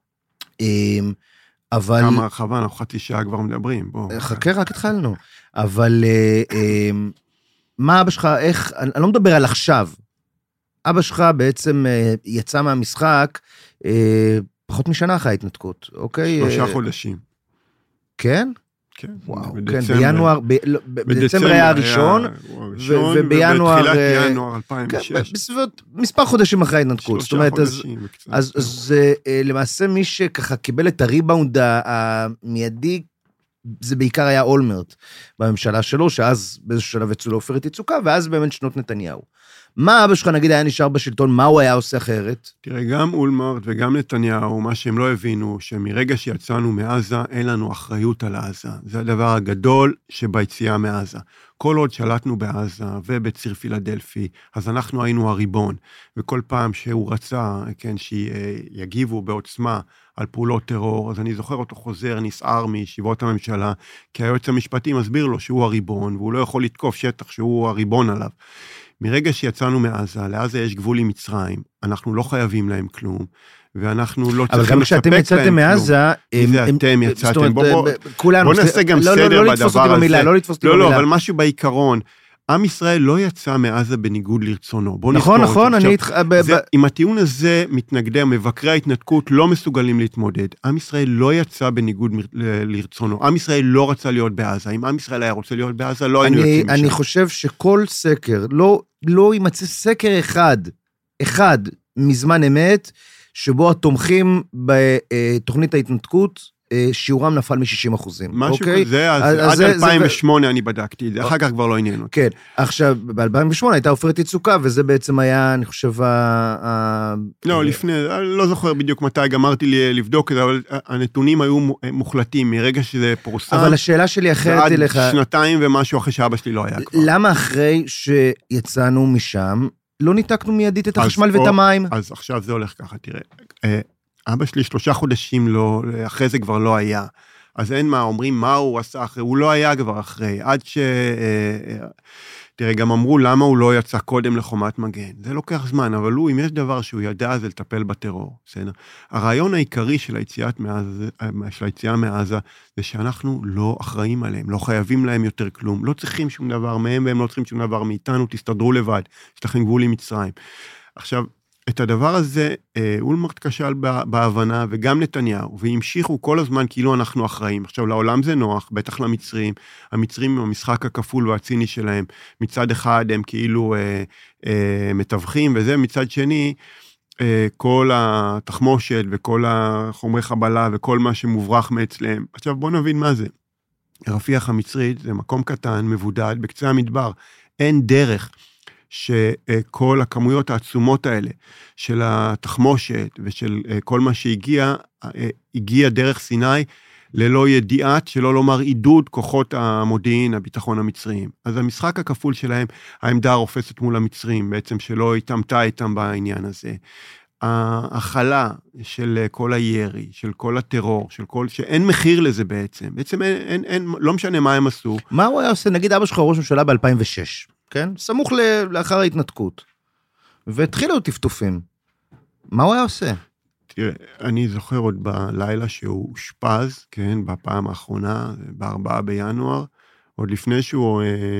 אבל... כמה הרחבה, אנחנו חצי שעה כבר מדברים, בוא. חכה, רק התחלנו. אבל... מה אבא שלך, איך, אני לא מדבר על עכשיו, אבא שלך בעצם יצא מהמשחק פחות משנה אחרי ההתנתקות, אוקיי? שלושה חודשים. כן? כן. וואו, כן, בינואר, בדצמבר היה הראשון, ובינואר... בתחילת ינואר אלפיים ושש. בסביבות מספר חודשים אחרי ההתנתקות. שלושה חודשים. אז למעשה מי שככה קיבל את הריבאונד המיידי, זה בעיקר היה אולמרט בממשלה שלו, שאז באיזשהו שלב יצאו לעופרת יצוקה, ואז באמת שנות נתניהו. מה אבא שלך נגיד היה נשאר בשלטון, מה הוא היה עושה אחרת? תראה, גם אולמרט וגם נתניהו, מה שהם לא הבינו, שמרגע שיצאנו מעזה, אין לנו אחריות על עזה. זה הדבר הגדול שביציאה מעזה. כל עוד שלטנו בעזה ובציר פילדלפי, אז אנחנו היינו הריבון, וכל פעם שהוא רצה, כן, שיגיבו בעוצמה על פעולות טרור, אז אני זוכר אותו חוזר, נסער מישיבות הממשלה, כי היועץ המשפטי מסביר לו שהוא הריבון, והוא לא יכול לתקוף שטח שהוא הריבון עליו. מרגע שיצאנו מעזה, לעזה יש גבול עם מצרים, אנחנו לא חייבים להם כלום, ואנחנו לא צריכים לספק להם כלום. אבל גם כשאתם יצאתם מעזה, זה אתם יצאתם, בואו נעשה גם סדר בדבר הזה. לא לתפוס אותי במילה, לא לתפוס אותי במילה. לא, לא, אבל משהו בעיקרון, עם ישראל לא יצא מעזה בניגוד לרצונו. נכון, נכון, אני איתך... עם הטיעון הזה מתנגדי, מבקרי ההתנתקות לא מסוגלים להתמודד. עם ישראל לא יצא בניגוד לרצונו. עם ישראל לא רצה להיות בעזה. אם עם ישראל היה רוצה להיות בעזה, לא היינו יוצאים משם. אני חושב שכל סקר, לא יימצא סקר אחד, אחד מזמן אמת, שבו התומכים בתוכנית ההתנתקות, שיעורם נפל מ-שישים אחוזים. משהו כזה, עד אלפיים ושמונה אני בדקתי, אחר כך כבר לא עניין אותי. כן, עכשיו, ב-אלפיים ושמונה הייתה עופרת יצוקה, וזה בעצם היה, אני חושב, לא, לפני, לא זוכר בדיוק מתי, גמרתי לי לבדוק את זה, אבל הנתונים היו מוחלטים, מרגע שזה פורסם. אבל השאלה שלי אחרת אליך... ועד שנתיים ומשהו אחרי שאבא שלי לא היה כבר. למה אחרי שיצאנו משם, לא ניתקנו מיידית את החשמל ואת המים? אז עכשיו זה הולך ככה, תראה. אבא שלי שלושה חודשים לא, אחרי זה כבר לא היה. אז אין מה, אומרים מה הוא עשה אחרי, הוא לא היה כבר אחרי, עד ש... תראה, גם אמרו למה הוא לא יצא קודם לחומת מגן. זה לוקח זמן, אבל הוא, אם יש דבר שהוא ידע, זה לטפל בטרור. בסדר? הרעיון העיקרי של היציאת מעזה, של היציאה מעזה, זה שאנחנו לא אחראים עליהם, לא חייבים להם יותר כלום, לא צריכים שום דבר מהם, והם לא צריכים שום דבר מאיתנו, תסתדרו לבד, יש לכם גבול עם מצרים. עכשיו, את הדבר הזה, אולמרט כשל בהבנה, וגם נתניהו, והמשיכו כל הזמן כאילו אנחנו אחראים. עכשיו, לעולם זה נוח, בטח למצרים, המצרים עם המשחק הכפול והציני שלהם, מצד אחד הם כאילו אה, אה, מתווכים, וזה מצד שני, אה, כל התחמושת וכל החומרי חבלה, וכל מה שמוברח מאצלם. עכשיו, בואו נבין מה זה. רפיח המצרית זה מקום קטן, מבודד, בקצה המדבר, אין דרך, שכל הכמויות העצומות האלה של התחמושת ושל כל מה שהגיע, הגיע דרך סיני ללא ידיעת, שלא לומר עידוד כוחות המודיעין, הביטחון המצריים. אז המשחק הכפול שלהם, העמדה הרופסת מול המצרים, בעצם שלא התאמתה איתם בעניין הזה. ההכלה של כל הירי, של כל הטרור, של כל, שאין מחיר לזה בעצם. בעצם אין, אין, אין, לא משנה מה הם עשו. מה הוא היה עושה? נגיד אבא שלך ראש ממשלה ב-אלפיים ושש. כן? סמוך לאחר ההתנתקות. והתחילו טפטופים. מה הוא היה עושה? תראה, אני זוכר עוד בלילה שהוא אושפז, כן, בפעם האחרונה, בארבעה בינואר, עוד לפני שהוא,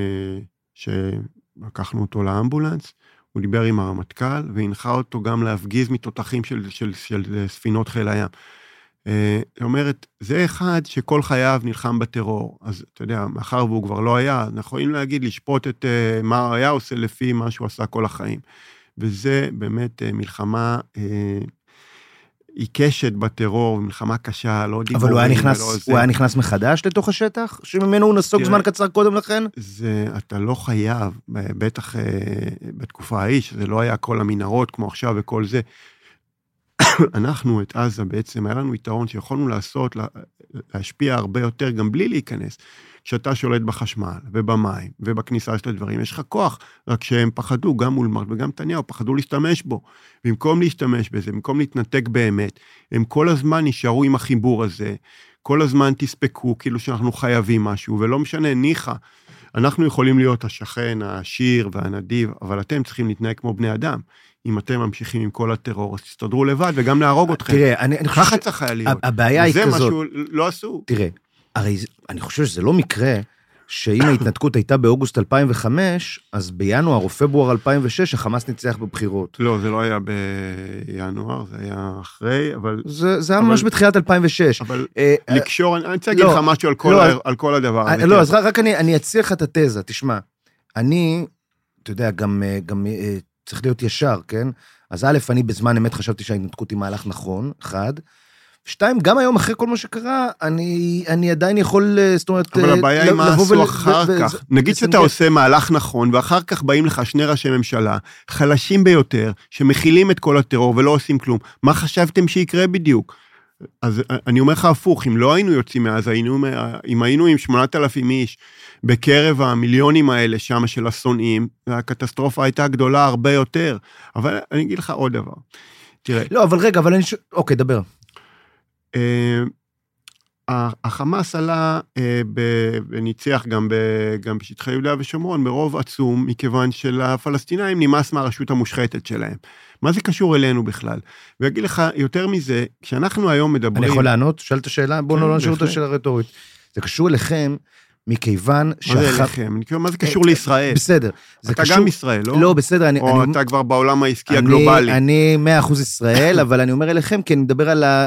שלקחנו אותו לאמבולנס, הוא דיבר עם הרמטכ"ל, והנחה אותו גם להפגיז מתותחים של, של, של ספינות חיל הים. זאת אומרת, זה אחד שכל חייו נלחם בטרור, אז אתה יודע, מאחר והוא כבר לא היה, אנחנו יכולים להגיד, לשפוט את מה היה עושה לפי מה שהוא עשה כל החיים. וזה באמת מלחמה עיקשת בטרור, מלחמה קשה, לא דיבורים. אבל הוא היה נכנס, הוא היה נכנס מחדש לתוך השטח, שממנו הוא נסוג זמן קצר קודם לכן? זה, אתה לא חייב, בטח בתקופה ההיא, שזה לא היה כל המנהרות כמו עכשיו וכל זה, אנחנו את עזה בעצם, היה לנו יתרון שיכולנו לעשות, להשפיע הרבה יותר, גם בלי להיכנס. כשאתה שולט בחשמל ובמים ובכניסה של הדברים, יש לך כוח, רק שהם פחדו, גם אולמרט וגם נתניהו, פחדו להשתמש בו. במקום להשתמש בזה, במקום להתנתק באמת, הם כל הזמן נשארו עם החיבור הזה, כל הזמן תספקו, כאילו שאנחנו חייבים משהו, ולא משנה, ניחה. אנחנו יכולים להיות השכן, העשיר והנדיב, אבל אתם צריכים להתנהג כמו בני אדם. אם אתם ממשיכים עם כל הטרור, אז תסתדרו לבד, וגם להרוג אתכם. תראה, אני, אני ככה צריך היה להיות. הבעיה היא כזאת. וזה משהו לא עשו. תראה, הרי אני חושב שזה לא מקרה, שאם ההתנתקות הייתה באוגוסט אלפיים וחמש, אז בינואר או פברואר אלפיים ושש, החמאס ניצח בבחירות. לא, זה לא היה בינואר, זה היה אחרי, אבל... זה, זה היה ממש בתחילת אלפיים ושש. אבל לקשור, אני רוצה להגיד לך משהו על כל הדבר הזה. לא, אז רק אני אציע לך את התזה, תשמע. אני, אתה יודע, גם... צריך להיות ישר, כן? אז א', אני בזמן אמת חשבתי שההתנתקות היא מהלך נכון, אחד. שתיים, גם היום אחרי כל מה שקרה, אני, אני עדיין יכול, זאת אומרת... אבל הבעיה היא מה עשו אחר כך. נגיד שאתה עושה מהלך נכון, ואחר כך באים לך שני ראשי ממשלה, חלשים ביותר, שמכילים את כל הטרור ולא עושים כלום. מה חשבתם שיקרה בדיוק? אז אני אומר לך הפוך, אם לא היינו יוצאים מאז, אם היינו עם שמונת אלפים איש, בקרב המיליונים האלה שם של השונאים, הקטסטרופה הייתה גדולה הרבה יותר. אבל אני אגיד לך עוד דבר. תראה. לא, אבל רגע, אבל אני... אוקיי, דבר. החמאס עלה וניצח גם בשטחי יהודה ושומרון ברוב עצום, מכיוון שלפלסטינאים נמאס מהרשות המושחתת שלהם. מה זה קשור אלינו בכלל? ואגיד לך יותר מזה, כשאנחנו היום מדברים... אני יכול לענות? שאלת השאלה? בואו לא נשאר את השאלה הרטורית. זה קשור אליכם, מכיוון מה זה אליכם? מה זה קשור לישראל? בסדר. אתה גם ישראל, לא? לא, בסדר. או אתה כבר בעולם העסקי הגלובלי. אני מאה אחוז ישראל, אבל אני אומר אליכם, כי אני מדבר על ה...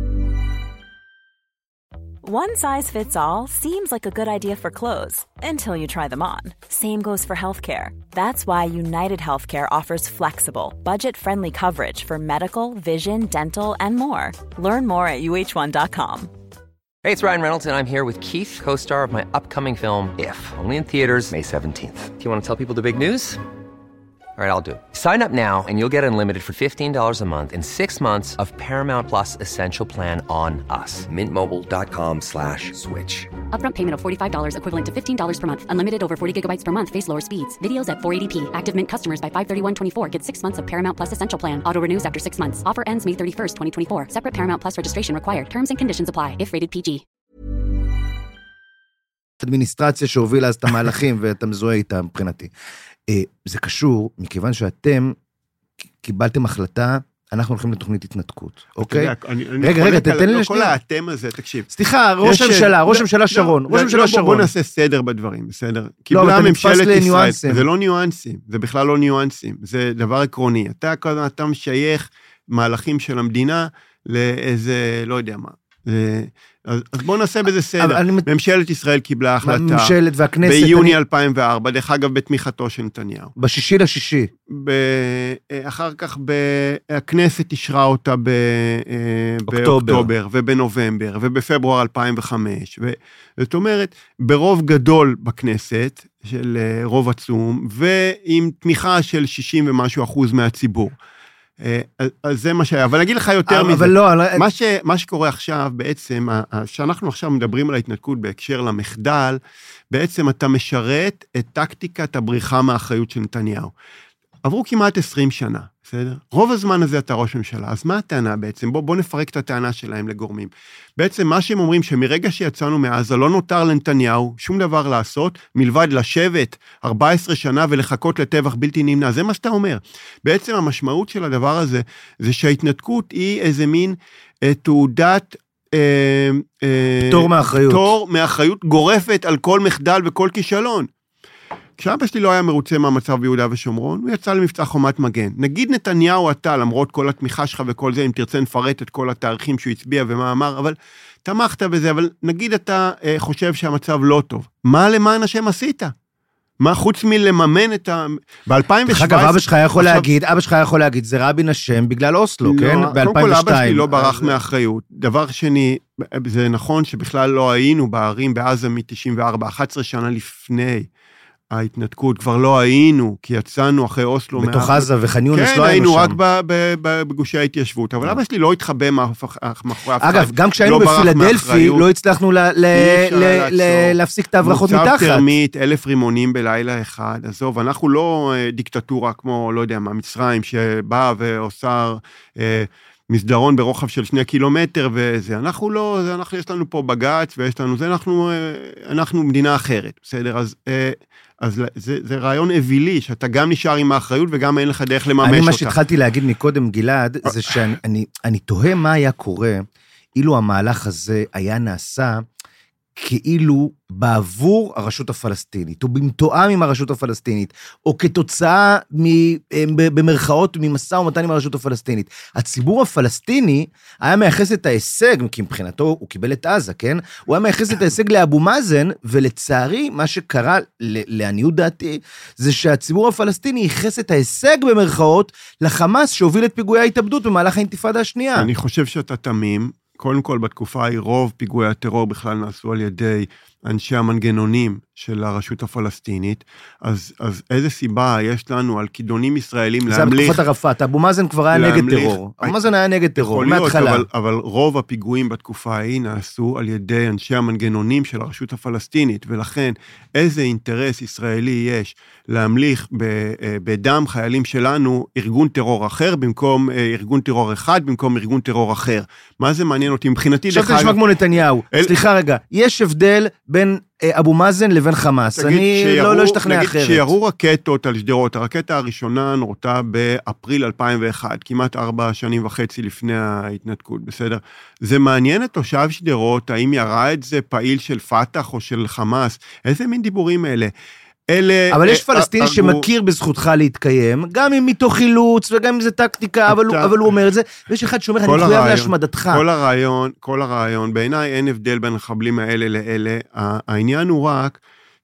One size fits all seems like a good idea for clothes until you try them on. Same goes for healthcare. That's why United Healthcare offers flexible, budget-friendly coverage for medical, vision, dental, and more. Learn more at U H one dot com. Hey, it's Ryan Reynolds, and I'm here with Keith, co-star of my upcoming film, If, only in theaters May seventeenth. Do you want to tell people the big news? All right, I'll do it. Sign up now and you'll get unlimited for fifteen dollars a month and six months of Paramount Plus Essential Plan on us. mint mobile dot com slash switch. Upfront payment of forty-five dollars equivalent to fifteen dollars per month. Unlimited over forty gigabytes per month. Face lower speeds. Videos at four eighty p. Active Mint customers by five thirty-one twenty-four get six months of Paramount Plus Essential Plan. Auto renews after six months. Offer ends May thirty-first, twenty twenty-four. Separate Paramount Plus registration required. Terms and conditions apply if rated P G. אדמיניסטרציה שהובילה אז את המהלכים ואתה מזוהה איתה מבחינתי. זה קשור, מכיוון שאתם קיבלתם החלטה, אנחנו הולכים לתוכנית התנתקות, אוקיי? רגע, רגע, תתן לי לשנייה. כל האתם הזה, תקשיב. סליחה, ראש הממשלה, ראש הממשלה שרון, ראש הממשלה שרון. בוא נעשה סדר בדברים, בסדר? קיבלה ממשלת ישראל, זה לא ניואנסים, זה בכלל לא ניואנסים, זה דבר עקרוני. אתה אתה משייך מהלכים של המדינה לאיזה, לא יודע מה. אז בואו נעשה בזה סדר. ממשלת ישראל קיבלה החלטה ביוני אלפיים וארבע, דרך אגב בתמיכתו של נתניהו. בשישי לשישי. אחר כך הכנסת אישרה אותה באוקטובר ובנובמבר ובפברואר אלפיים וחמש. זאת אומרת, ברוב גדול בכנסת, של רוב עצום, ועם תמיכה של שישים ומשהו אחוז מהציבור. אז זה מה שהיה, אבל אגיד לך יותר מזה, מה, ש, מה שקורה עכשיו בעצם, שאנחנו עכשיו מדברים על ההתנתקות בהקשר למחדל, בעצם אתה משרת את טקטיקת הבריחה מהאחריות של נתניהו. עברו כמעט עשרים שנה, בסדר? רוב הזמן הזה אתה ראש ממשלה, אז מה הטענה בעצם? בוא, בוא נפרק את הטענה שלהם לגורמים. בעצם מה שהם אומרים, שמרגע שיצאנו מעזה, לא נותר לנתניהו שום דבר לעשות, מלבד לשבת ארבע עשרה שנה ולחכות לטבח בלתי נמנע. זה מה שאתה אומר. בעצם המשמעות של הדבר הזה, זה שההתנתקות היא איזה מין אה, תעודת... אה, אה, פטור מאחריות. פטור מאחריות גורפת על כל מחדל וכל כישלון. כשאבא שלי לא היה מרוצה מהמצב ביהודה ושומרון, הוא יצא למבצע חומת מגן. נגיד נתניהו אתה, למרות כל התמיכה שלך וכל זה, אם תרצה נפרט את כל התאריכים שהוא הצביע ומה אמר, אבל תמכת בזה, אבל נגיד אתה אה, חושב שהמצב לא טוב. מה למען השם עשית? מה חוץ מלממן את ה... ב-אלפיים ושבע עשרה... אגב, אבא שלך יכול להגיד, אבא שלך יכול להגיד, זה רבין אשם בגלל אוסלו, כן? ב-אלפיים ושתיים. קודם כל, אבא שלי לא ברח מאחריות. דבר שני, זה נכון שבכלל לא היינו בערים בעזה מ-תשעים וארבע, אחת עשרה שנה לפני ההתנתקות, כבר לא היינו, כי יצאנו אחרי אוסלו. בתוך עזה וח'אן יונס לא היינו שם. כן, היינו רק בגושי ההתיישבות, אבל אבא שלי לא התחבא מאחורי אף אחד. אגב, גם כשהיינו בפילדלפי, לא הצלחנו להפסיק את ההברחות מתחת. מוצב תרמית, אלף רימונים בלילה אחד, עזוב, אנחנו לא דיקטטורה כמו, לא יודע מה, מצרים, שבאה ועושה מסדרון ברוחב של שני קילומטר, וזה, אנחנו לא, זה, אנחנו, יש לנו פה בג"ץ, ויש לנו, זה, אנחנו, אנחנו מדינה אחרת, בסדר? אז, אז זה, זה רעיון אווילי, שאתה גם נשאר עם האחריות, וגם אין לך דרך לממש אותה. אני, מה שהתחלתי להגיד מקודם, גלעד, זה שאני, אני, אני תוהה מה היה קורה, אילו המהלך הזה היה נעשה, כאילו בעבור הרשות הפלסטינית, או במתואם עם הרשות הפלסטינית, או כתוצאה במרכאות ממסע ומתן עם הרשות הפלסטינית. הציבור הפלסטיני היה מייחס את ההישג, כי מבחינתו הוא קיבל את עזה, כן? הוא היה מייחס את ההישג לאבו מאזן, ולצערי מה שקרה לעניות דעתי, זה שהציבור הפלסטיני ייחס את ההישג במרכאות לחמאס שהוביל את פיגועי ההתאבדות במהלך האינתיפאדה השנייה. אני חושב שאתה תמים. קודם כל, בתקופה ההיא, רוב פיגועי הטרור בכלל נעשו על ידי אנשי המנגנונים של הרשות הפלסטינית, אז, אז איזה סיבה יש לנו על כידונים ישראלים להמליך... זה בתקופת ערפאת, אבו מאזן כבר היה נגד טרור. אבו מאזן היה נגד טרור, מההתחלה. אבל, אבל רוב הפיגועים בתקופה ההיא נעשו על ידי אנשי המנגנונים של הרשות הפלסטינית, ולכן איזה אינטרס ישראלי יש להמליך בדם חיילים שלנו ארגון טרור אחר, במקום ארגון טרור אחד, במקום ארגון טרור אחר. מה זה מעניין אותי? מבחינתי... עכשיו אתה נשמע כמו נתניהו. סליחה רגע, יש הבדל בין אבו מאזן לבין חמאס. אני לא, לא אשתכנע אחרת. נגיד שירו רקטות על שדרות, הרקטה הראשונה נורתה באפריל אלפיים ואחת, כמעט ארבע שנים וחצי לפני ההתנתקות, בסדר? זה מעניין את תושב שדרות, האם ירה את זה פעיל של פתח או של חמאס? איזה מין דיבורים אלה? אלה, אבל יש פלסטיני ארגו... שמכיר בזכותך להתקיים, גם אם מתוך חילוץ, וגם אם זה טקטיקה, אתה... אבל, הוא, אבל הוא אומר את זה, ויש אחד שאומר, אני מחויב להשמדתך. כל הרעיון, כל הרעיון, בעיניי אין הבדל בין החבלים האלה לאלה, העניין הוא רק,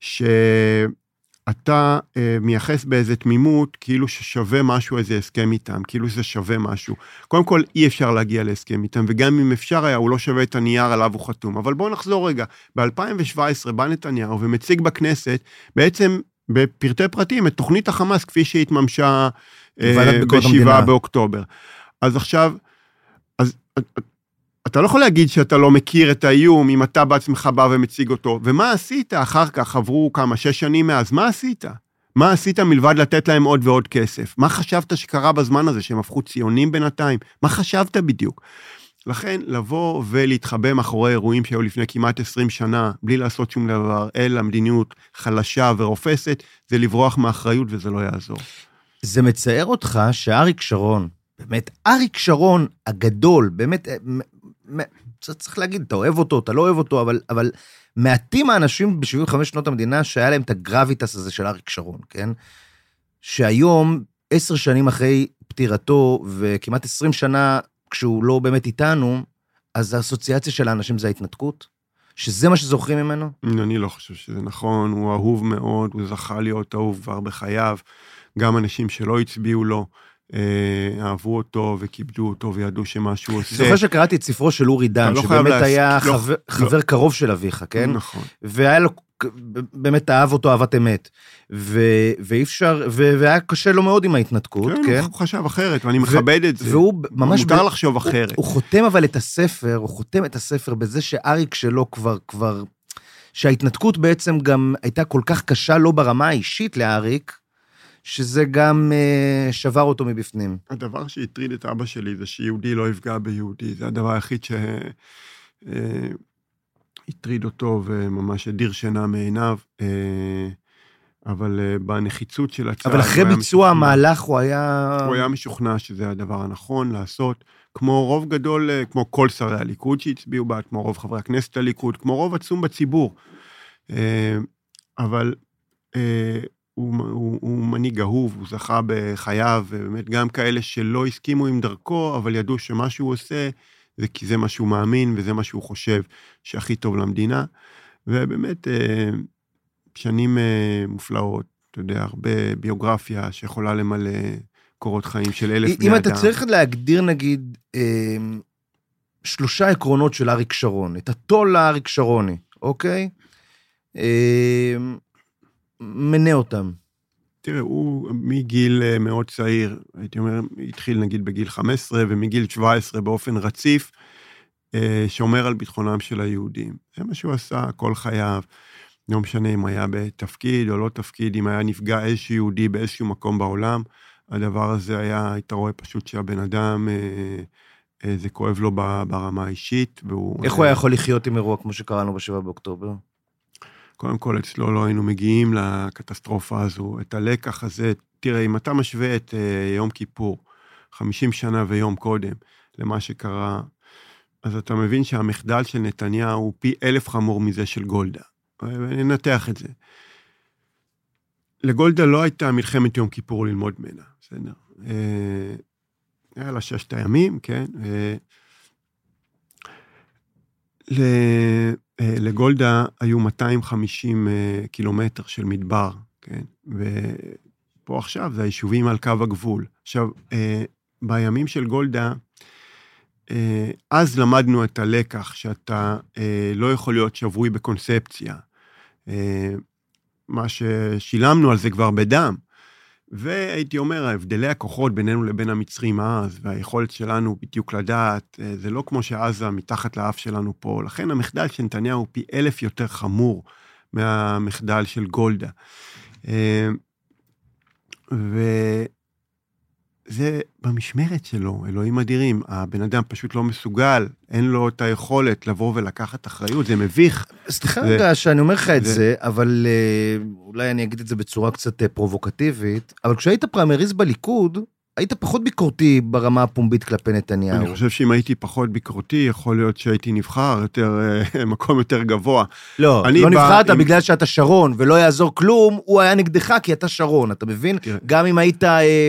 שאתה אה, מייחס באיזה תמימות, כאילו ששווה משהו, איזה הסכם איתם, כאילו זה שווה משהו. קודם כל, אי אפשר להגיע להסכם איתם, וגם אם אפשר היה, הוא לא שווה את הנייר עליו הוא חתום. אבל בואו נחזור רגע, ב-אלפיים שבע עשרה בא נתניהו ומציג בכנסת, בעצם בפרטי פרטים, את תוכנית החמאס, כפי שהיא התממשה אה, בשבעה באוקטובר. אז עכשיו, אז, אתה לא יכול להגיד שאתה לא מכיר את האיום, אם אתה בעצמך בא ומציג אותו, ומה עשית אחר כך, עברו כמה, שש שנים מאז, מה עשית? מה עשית מלבד לתת להם עוד ועוד כסף? מה חשבת שקרה בזמן הזה, שהם הפכו ציונים בינתיים? מה חשבת בדיוק? לכן, לבוא ולהתחבא מאחורי אירועים שהיו לפני כמעט עשרים שנה, בלי לעשות שום דבר, אלא מדיניות חלשה ורופסת, זה לברוח מאחריות וזה לא יעזור. זה מצער אותך שאריק שרון, באמת, אריק שרון הגדול, באמת, צריך להגיד, אתה אוהב אותו, אתה לא אוהב אותו, אבל, אבל מעטים האנשים ב-שבעים וחמש שנות המדינה, שהיה להם את הגרביטס הזה של אריק שרון, כן? שהיום, עשר שנים אחרי פטירתו, וכמעט עשרים שנה, כשהוא לא באמת איתנו, אז האסוציאציה של האנשים זה ההתנתקות, שזה מה שזוכרים ממנו? אני לא חושב שזה נכון, הוא אהוב מאוד, הוא זכה להיות אהוב כבר בחייו, גם אנשים שלא הצביעו לו, אהבו אותו וכיבדו אותו וידעו שמה שהוא עושה. זוכר שקראתי את ספרו של אורי דן, שבאמת היה חבר קרוב של אביך, כן? נכון. והיה לו, באמת אהב אותו אהבת אמת. ואי אפשר, והיה קשה לו מאוד עם ההתנתקות, כן? הוא חשב אחרת, ואני מכבד את זה. והוא ממש... מותר לחשוב אחרת. הוא חותם אבל את הספר, הוא חותם את הספר בזה שאריק שלו כבר, כבר, שההתנתקות בעצם גם הייתה כל כך קשה לא ברמה האישית לאריק, שזה גם uh, שבר אותו מבפנים. הדבר שהטריד את אבא שלי זה שיהודי לא יפגע ביהודי, זה הדבר היחיד שהטריד uh, אותו וממש הדיר שינה מעיניו, uh, אבל uh, בנחיצות של הצעד... אבל אחרי ביצוע המהלך הוא היה... הוא היה משוכנע שזה הדבר הנכון לעשות, כמו רוב גדול, uh, כמו כל שרי הליכוד שהצביעו בה, כמו רוב חברי הכנסת הליכוד, כמו רוב עצום בציבור. Uh, אבל... Uh, הוא, הוא, הוא מנהיג אהוב, הוא זכה בחייו, ובאמת גם כאלה שלא הסכימו עם דרכו, אבל ידעו שמה שהוא עושה, זה כי זה מה שהוא מאמין, וזה מה שהוא חושב שהכי טוב למדינה, ובאמת שנים מופלאות, אתה יודע, הרבה ביוגרפיה שיכולה למלא קורות חיים של אלף בני אדם. אם אתה צריך להגדיר נגיד, שלושה עקרונות של אריק שרון, את הטול לאריק שרוני, אוקיי? מנה אותם. תראה, הוא מגיל מאוד צעיר, הייתי אומר, התחיל נגיד בגיל חמש עשרה, ומגיל שבע עשרה באופן רציף, שומר על ביטחונם של היהודים. זה מה שהוא עשה כל חייו, לא משנה אם היה בתפקיד או לא תפקיד, אם היה נפגע איזשהו יהודי באיזשהו מקום בעולם, הדבר הזה היה, היית רואה פשוט שהבן אדם, זה כואב לו ברמה האישית. איך הוא היה יכול לחיות עם אירוע כמו שקראנו בשבעה באוקטובר? קודם כל, אצלו לא היינו מגיעים לקטסטרופה הזו. את הלקח הזה, תראה, אם אתה משווה את uh, יום כיפור, חמישים שנה ויום קודם, למה שקרה, אז אתה מבין שהמחדל של נתניהו הוא פי אלף חמור מזה של גולדה. וננתח את זה. לגולדה לא הייתה מלחמת יום כיפור ללמוד ממנה, בסדר? Uh, היה לה ששת הימים, כן? Uh, ל... לגולדה היו מאתיים וחמישים קילומטר של מדבר, כן? ופה עכשיו זה היישובים על קו הגבול. עכשיו, בימים של גולדה, אז למדנו את הלקח שאתה לא יכול להיות שבוי בקונספציה. מה ששילמנו על זה כבר בדם. והייתי אומר, ההבדלי הכוחות בינינו לבין המצרים אז, והיכולת שלנו בדיוק לדעת, זה לא כמו שעזה מתחת לאף שלנו פה, לכן המחדל של נתניהו הוא פי אלף יותר חמור מהמחדל של גולדה. זה במשמרת שלו, אלוהים אדירים, הבן אדם פשוט לא מסוגל, אין לו את היכולת לבוא ולקחת אחריות, זה מביך. סליחה רגע שאני אומר לך את זה, אבל אולי אני אגיד את זה בצורה קצת פרובוקטיבית, אבל כשהיית פריימריסט בליכוד, היית פחות ביקורתי ברמה הפומבית כלפי נתניהו. אני חושב שאם הייתי פחות ביקורתי, יכול להיות שהייתי נבחר יותר, מקום יותר גבוה. לא, לא נבחרת בגלל שאתה שרון, ולא יעזור כלום, הוא היה נגדך כי אתה שרון, אתה מבין? גם אם היית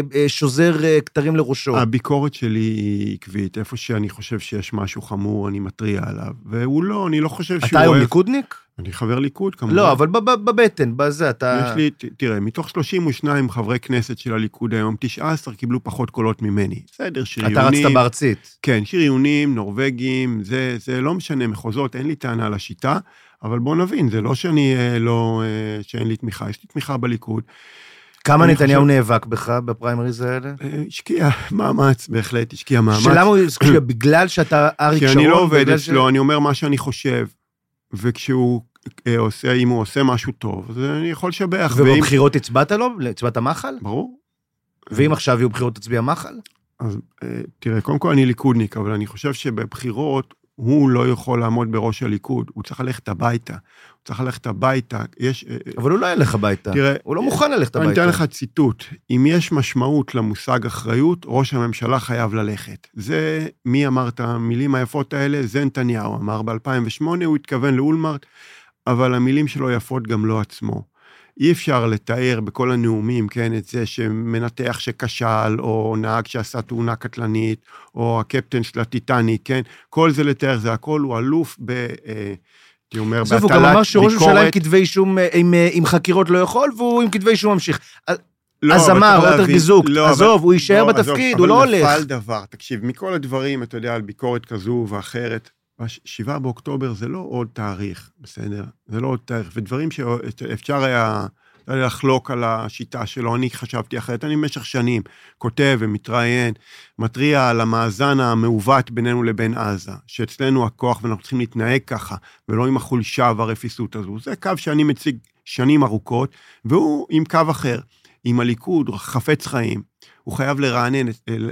שוזר כתרים לראשו. הביקורת שלי היא עקבית, איפה שאני חושב שיש משהו חמור, אני מטריע עליו, והוא לא, אני לא חושב שהוא אוהב... אתה היום ליכודניק? אני חבר ליכוד, כמובן. לא, אבל בבטן, בזה אתה... יש לי, תראה, מתוך שלושים ושניים חברי כנסת של הליכוד היום, תשעה עשר קיבלו פחות קולות ממני. בסדר, שריונים. אתה רצת בארצית. כן, שריונים, נורווגים, זה, זה לא משנה מחוזות, אין לי טענה על השיטה, אבל בוא נבין, זה לא שאני לא, שאין לי תמיכה, יש לי תמיכה בליכוד. כמה נתניהו חושב... נאבק בך בפריימריז האלה? השקיע מאמץ, בהחלט, השקיע מאמץ. שלמה הוא השקיע בגלל שאתה אריק שרון? כי אני לא עובד אצלו, אני אומר מה שאני חושב. וכשהוא עושה, אם הוא עושה משהו טוב, אז אני יכול לשבח. ובבחירות הצבעת לו? הצבעת מחל? ברור. ואם עכשיו יהיו בחירות תצביע מחל? אז תראה, קודם כל אני ליכודניק, אבל אני חושב שבבחירות הוא לא יכול לעמוד בראש הליכוד, הוא צריך ללכת הביתה, הוא צריך ללכת הביתה, יש... אבל הוא לא ילך הביתה, תראה, הוא לא מוכן ללכת הביתה. אני אתן לך ציטוט, אם יש משמעות למושג אחריות, ראש הממשלה חייב ללכת. זה, מי אמר את המילים היפות האלה? זה נתניהו, אמר ב-אלפיים ושמונה, הוא התכוון לאולמרט, אבל המילים שלו יפות גם לא עצמו. אי אפשר לתאר בכל הנאומים, כן, את זה שמנתח שקשל, או נהג שעשה תאונה קטלנית, או הקפטן של הטיטניק, כן, כל זה לתאר, זה הכל, הוא אלוף ב... אני אומר, בהטלת ביקורת. הוא גם אמר שראש הממשלה עם כתבי אישום, עם, עם חקירות לא יכול, והוא עם כתבי אישום ממשיך. לא, אז אמר, יותר גיזוק, לא, עזוב, אבל, הוא יישאר לא, בתפקיד, עזוב, הוא לא הולך. אבל נפל דבר, תקשיב, מכל הדברים, אתה יודע, על ביקורת כזו ואחרת, שבעה באוקטובר זה לא עוד תאריך, בסדר? זה לא עוד תאריך, ודברים שאפשר היה לחלוק על השיטה שלו, אני חשבתי אחרת, אני במשך שנים כותב ומתראיין, מטריע על המאזן המעוות בינינו לבין עזה, שאצלנו הכוח ואנחנו צריכים להתנהג ככה, ולא עם החולשה והרפיסות הזו. זה קו שאני מציג שנים ארוכות, והוא עם קו אחר, עם הליכוד, חפץ חיים, הוא חייב לרענן,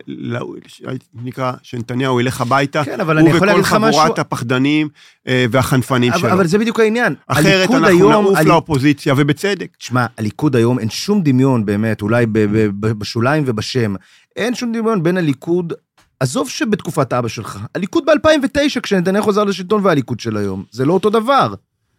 נקרא, שנתניהו ילך הביתה, כן, אבל אני יכול להגיד לך משהו... הוא וכל חבורת הפחדנים והחנפנים אבל, שלו. אבל זה בדיוק העניין. אחרת אנחנו היום, נעוף הליק... לאופוזיציה, ובצדק. תשמע, הליכוד היום אין שום דמיון באמת, אולי ב- ב- ב- בשוליים ובשם, אין שום דמיון בין הליכוד, עזוב שבתקופת אבא שלך, הליכוד ב-אלפיים ותשע, כשנתניהו חוזר לשלטון והליכוד של היום, זה לא אותו דבר.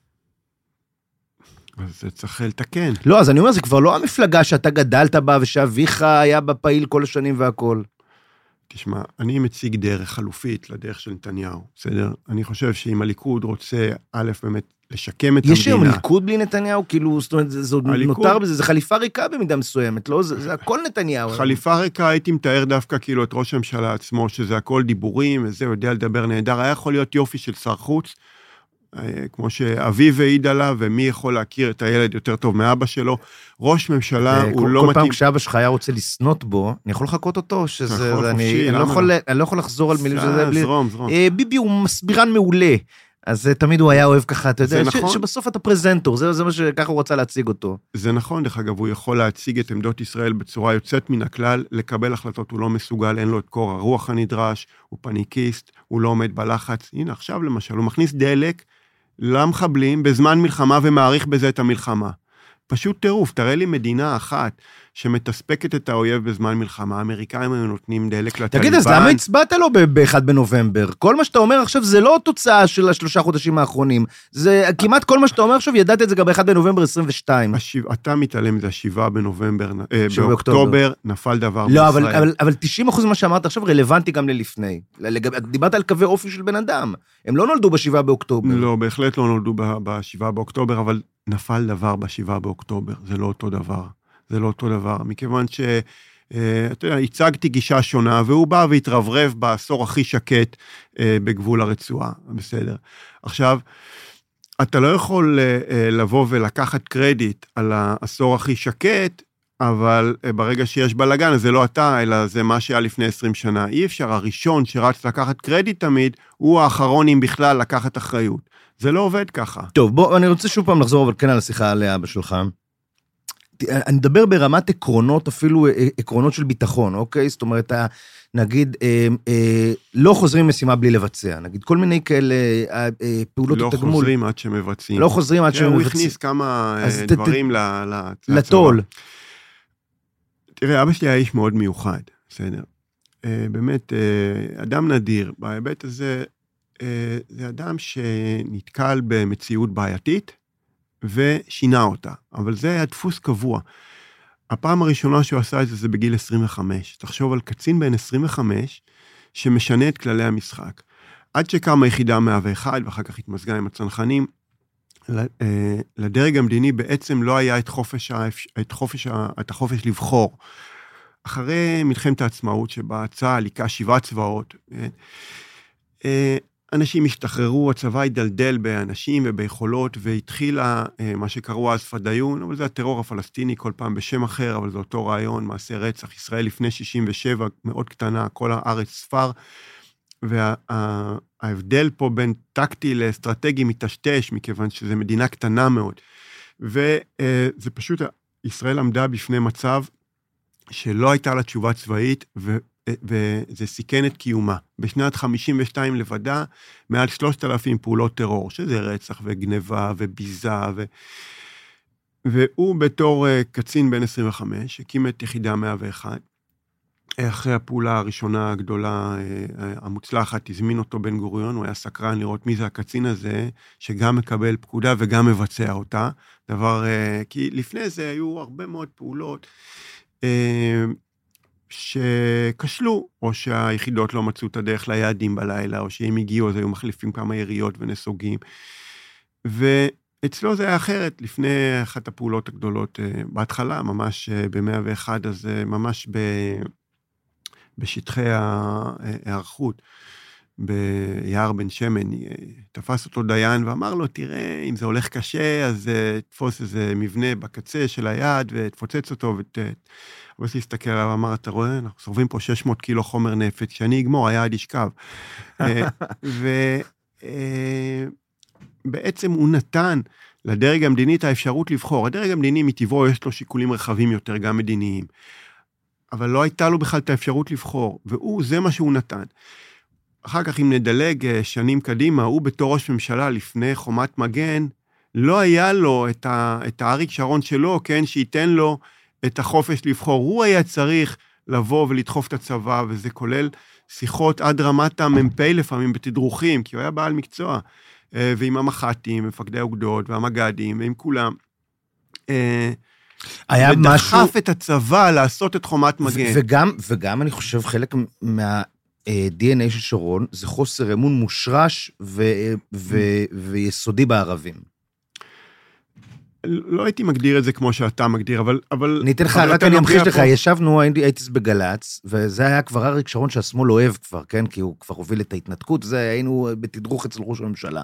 אז זה צריך לתקן. לא, אז אני אומר, זה כבר לא המפלגה שאתה גדלת בה, ושאביך היה בפעיל כל השנים והכל. תשמע, אני מציג דרך חלופית לדרך של נתניהו, בסדר? אני חושב שאם הליכוד רוצה, א', באמת, לשקם את המדינה. יש היום ליכוד בלי נתניהו, כאילו, זאת אומרת, זה עוד נותר בזה, זה חליפה ריקה במידה מסוימת, לא? זה, זה הכל נתניהו. חליפה ריקה, הייתי מתאר דווקא כאילו את ראש הממשלה עצמו, שזה הכל דיבורים, וזה יודע לדבר נהדר, היה יכול להיות יופי של שר חוץ, כמו שאביו העיד עליו, ומי יכול להכיר את הילד יותר טוב מאבא שלו, ראש ממשלה הוא לא מתאים. כל פעם כשאבא שלך היה רוצה לסנות בו, אני יכול לחכות אותו, שזה, אני לא יכול לחזור על מילים שזה בלי... זרום, זרום. ביבי הוא מסבירן מעולה, אז תמיד הוא היה אוהב ככה, אתה יודע, שבסוף אתה פרזנטור, זה מה שככה הוא רצה להציג אותו. זה נכון, דרך אגב, הוא יכול להציג את עמדות ישראל בצורה יוצאת מן הכלל, לקבל החלטות, הוא לא מסוגל, אין לו את קור הרוח הנדרש, הוא פניקיסט, הוא לא עומד בלחץ. הנה, עכשיו למשל, הוא מכניס דלק למחבלים בזמן מלחמה ומעריך בזה את המלחמה. פשוט טירוף, תראה לי מדינה אחת שמתספקת את האויב בזמן מלחמה, האמריקאים היו נותנים דלק לטליבן. תגיד, אז למה הצבעת לו ב-אחד בנובמבר? כל מה שאתה אומר עכשיו זה לא תוצאה של השלושה חודשים האחרונים, זה כמעט כל מה שאתה אומר עכשיו, ידעת את זה גם ב-אחד בנובמבר עשרים ושתיים. אתה מתעלם, זה השבעה בנובמבר, באוקטובר נפל דבר בישראל. לא, אבל תשעים אחוז מה שאמרת עכשיו רלוונטי גם ללפני. דיברת על קווי אופי של בן אדם. הם לא נולדו בשבעה באוקטובר. לא, בהחלט לא נולדו בשבעה באוקטובר, אבל נפל דבר בשבעה באוקטובר. זה לא אותו דבר. זה לא אותו דבר, מכיוון ש... אתה יודע, הצגתי גישה שונה, והוא בא והתרברב בעשור הכי שקט בגבול הרצועה, בסדר. עכשיו, אתה לא יכול לבוא ולקחת קרדיט על העשור הכי שקט, אבל ברגע שיש בלגן, אז זה לא אתה, אלא זה מה שהיה לפני עשרים שנה. אי אפשר, הראשון שרץ לקחת קרדיט תמיד, הוא האחרון אם בכלל לקחת אחריות. זה לא עובד ככה. טוב, בוא, אני רוצה שוב פעם לחזור, אבל כן על השיחה על אבא שלך. אני מדבר ברמת עקרונות, אפילו עקרונות של ביטחון, אוקיי? זאת אומרת, נגיד, אה, אה, לא חוזרים משימה בלי לבצע, נגיד, כל מיני כאלה אה, אה, פעולות לא התגמול. לא חוזרים עד שמבצעים. לא חוזרים עד שמבצעים. הוא הכניס כמה אה, דברים ל, ל, לטול. תראה, אבא שלי היה איש מאוד מיוחד, בסדר. אה, באמת, אה, אדם נדיר, בהיבט הזה, אה, זה אדם שנתקל במציאות בעייתית, ושינה אותה, אבל זה היה דפוס קבוע. הפעם הראשונה שהוא עשה את זה, זה בגיל עשרים וחמש. תחשוב על קצין בן עשרים וחמש, שמשנה את כללי המשחק. עד שקמה יחידה מאה ואחת, ואחר כך התמזגה עם הצנחנים, לדרג המדיני בעצם לא היה את חופש, את חופש, את החופש לבחור. אחרי מלחמת העצמאות, שבה צה"ל היקה שבעה צבאות, אנשים השתחררו, הצבא הידלדל באנשים וביכולות, והתחילה מה שקראו אז פדאיון, אבל זה הטרור הפלסטיני, כל פעם בשם אחר, אבל זה אותו רעיון, מעשה רצח, ישראל לפני שישים ושבע, מאוד קטנה, כל הארץ ספר, וההבדל פה בין טקטי לאסטרטגי מתשתש, מכיוון שזו מדינה קטנה מאוד, וזה פשוט, ישראל עמדה בפני מצב, שלא הייתה לה תשובה צבאית, ו... וזה סיכן את קיומה. בשנת חמישים ושתיים לבדה, מעל שלושת אלפים פעולות טרור, שזה רצח וגניבה וביזה, ו... והוא בתור קצין בן עשרים וחמש, הקים את יחידה מאה ואחת, אחרי הפעולה הראשונה הגדולה, המוצלחת, הזמין אותו בן גוריון, הוא היה סקרן לראות מי זה הקצין הזה, שגם מקבל פקודה וגם מבצע אותה, דבר, כי לפני זה היו הרבה מאוד פעולות, שכשלו, או שהיחידות לא מצאו את הדרך ליעדים בלילה, או שהם הגיעו, אז היו מחליפים כמה יריות ונסוגים. ואצלו זה היה אחרת, לפני אחת הפעולות הגדולות, בהתחלה, ממש ב-מאה ואחת, אז ממש ב... בשטחי הערכות, ביער בן שמן, תפס אותו דיין ואמר לו, תראה, אם זה הולך קשה, אז תפוס איזה מבנה בקצה של היד, ותפוצץ אותו, ות... אבל להסתכל עליו, אמר, אתה רואה, אנחנו שורבים פה שש מאות קילו חומר נפץ, כשאני אגמור, היעד ישכב. ובעצם הוא נתן לדרג המדיני את האפשרות לבחור. הדרג המדיני מטבעו יש לו שיקולים רחבים יותר, גם מדיניים. אבל לא הייתה לו בכלל את האפשרות לבחור, והוא, זה מה שהוא נתן. אחר כך, אם נדלג שנים קדימה, הוא בתור ראש ממשלה לפני חומת מגן, לא היה לו את, ה, את האריק שרון שלו, כן, שייתן לו את החופש לבחור. הוא היה צריך לבוא ולדחוף את הצבא, וזה כולל שיחות עד רמת המ"פ לפעמים בתדרוכים, כי הוא היה בעל מקצוע, ועם המח"טים, מפקדי האוגדות, והמג"דים, ועם כולם. היה ודחף משהו... את הצבא לעשות את חומת מגן. וגם, וגם אני חושב חלק מה-די אן איי של שרון, זה חוסר אמון מושרש ו... ו... ויסודי בערבים. לא הייתי מגדיר את זה כמו שאתה מגדיר, אבל... אבל אני אתן לך, רק אני אמחיש לך, ישבנו, הייתי בגלץ, וזה היה כבר אריק שרון שהשמאל אוהב כבר, כן? כי הוא כבר הוביל את ההתנתקות, זה היינו בתדרוך אצל ראש הממשלה.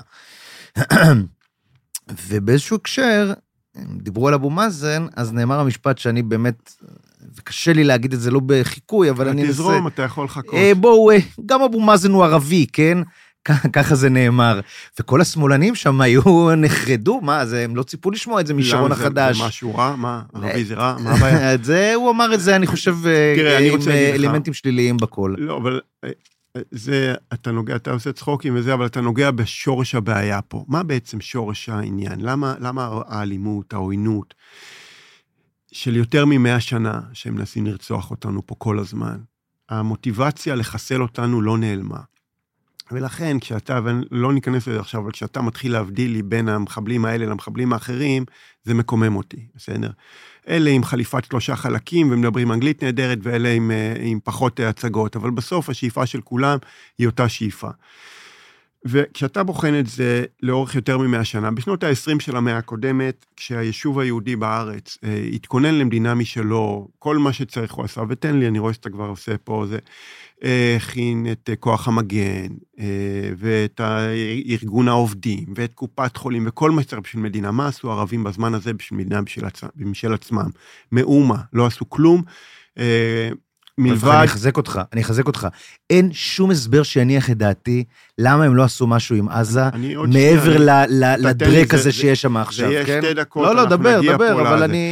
ובאיזשהו הקשר, דיברו על אבו מאזן, אז נאמר המשפט שאני באמת, וקשה לי להגיד את זה לא בחיקוי, אבל אני נסה... תזרום, אתה יכול לחכות. בואו, גם אבו מאזן הוא ערבי, כן? ככה זה נאמר. וכל השמאלנים שם היו נחרדו, מה, זה, הם לא ציפו לשמוע את זה משרון החדש. זה משהו רע? מה? ערבי זה רע? מה הבעיה? זה, הוא אמר את זה, אני חושב, עם אלמנטים שליליים בכל. לא, אבל זה, אתה נוגע, אתה עושה צחוקים וזה, אבל אתה נוגע בשורש הבעיה פה. מה בעצם שורש העניין? למה, למה האלימות, העוינות, של יותר ממאה שנה, שהם מנסים לרצוח אותנו פה כל הזמן? המוטיבציה לחסל אותנו לא נעלמה. ולכן, כשאתה, ולא ניכנס לזה עכשיו, אבל כשאתה מתחיל להבדיל לי בין המחבלים האלה למחבלים האחרים, זה מקומם אותי, בסדר? אלה עם חליפת שלושה חלקים, ומדברים אנגלית נהדרת, ואלה עם, עם פחות הצגות, אבל בסוף השאיפה של כולם היא אותה שאיפה. וכשאתה בוחן את זה לאורך יותר ממאה שנה, בשנות ה-עשרים של המאה הקודמת, כשהיישוב היהודי בארץ התכונן למדינה משלו, כל מה שצריך הוא עשה, ותן לי, אני רואה שאתה כבר עושה פה, זה הכין את כוח המגן, ואת ארגון העובדים, ואת קופת חולים, וכל מה שצריך בשביל מדינה. מה עשו ערבים בזמן הזה בשביל מדינה בשביל, בשביל עצמם? מאומה, לא עשו כלום, מלבד... אני אחזק אותך, אני אחזק אותך. אין שום הסבר שיניח את דעתי, למה הם לא עשו משהו עם עזה, מעבר לדרק הזה שיש שם עכשיו, כן? שתי דקות, לא, לא, דבר, דבר, אבל אני...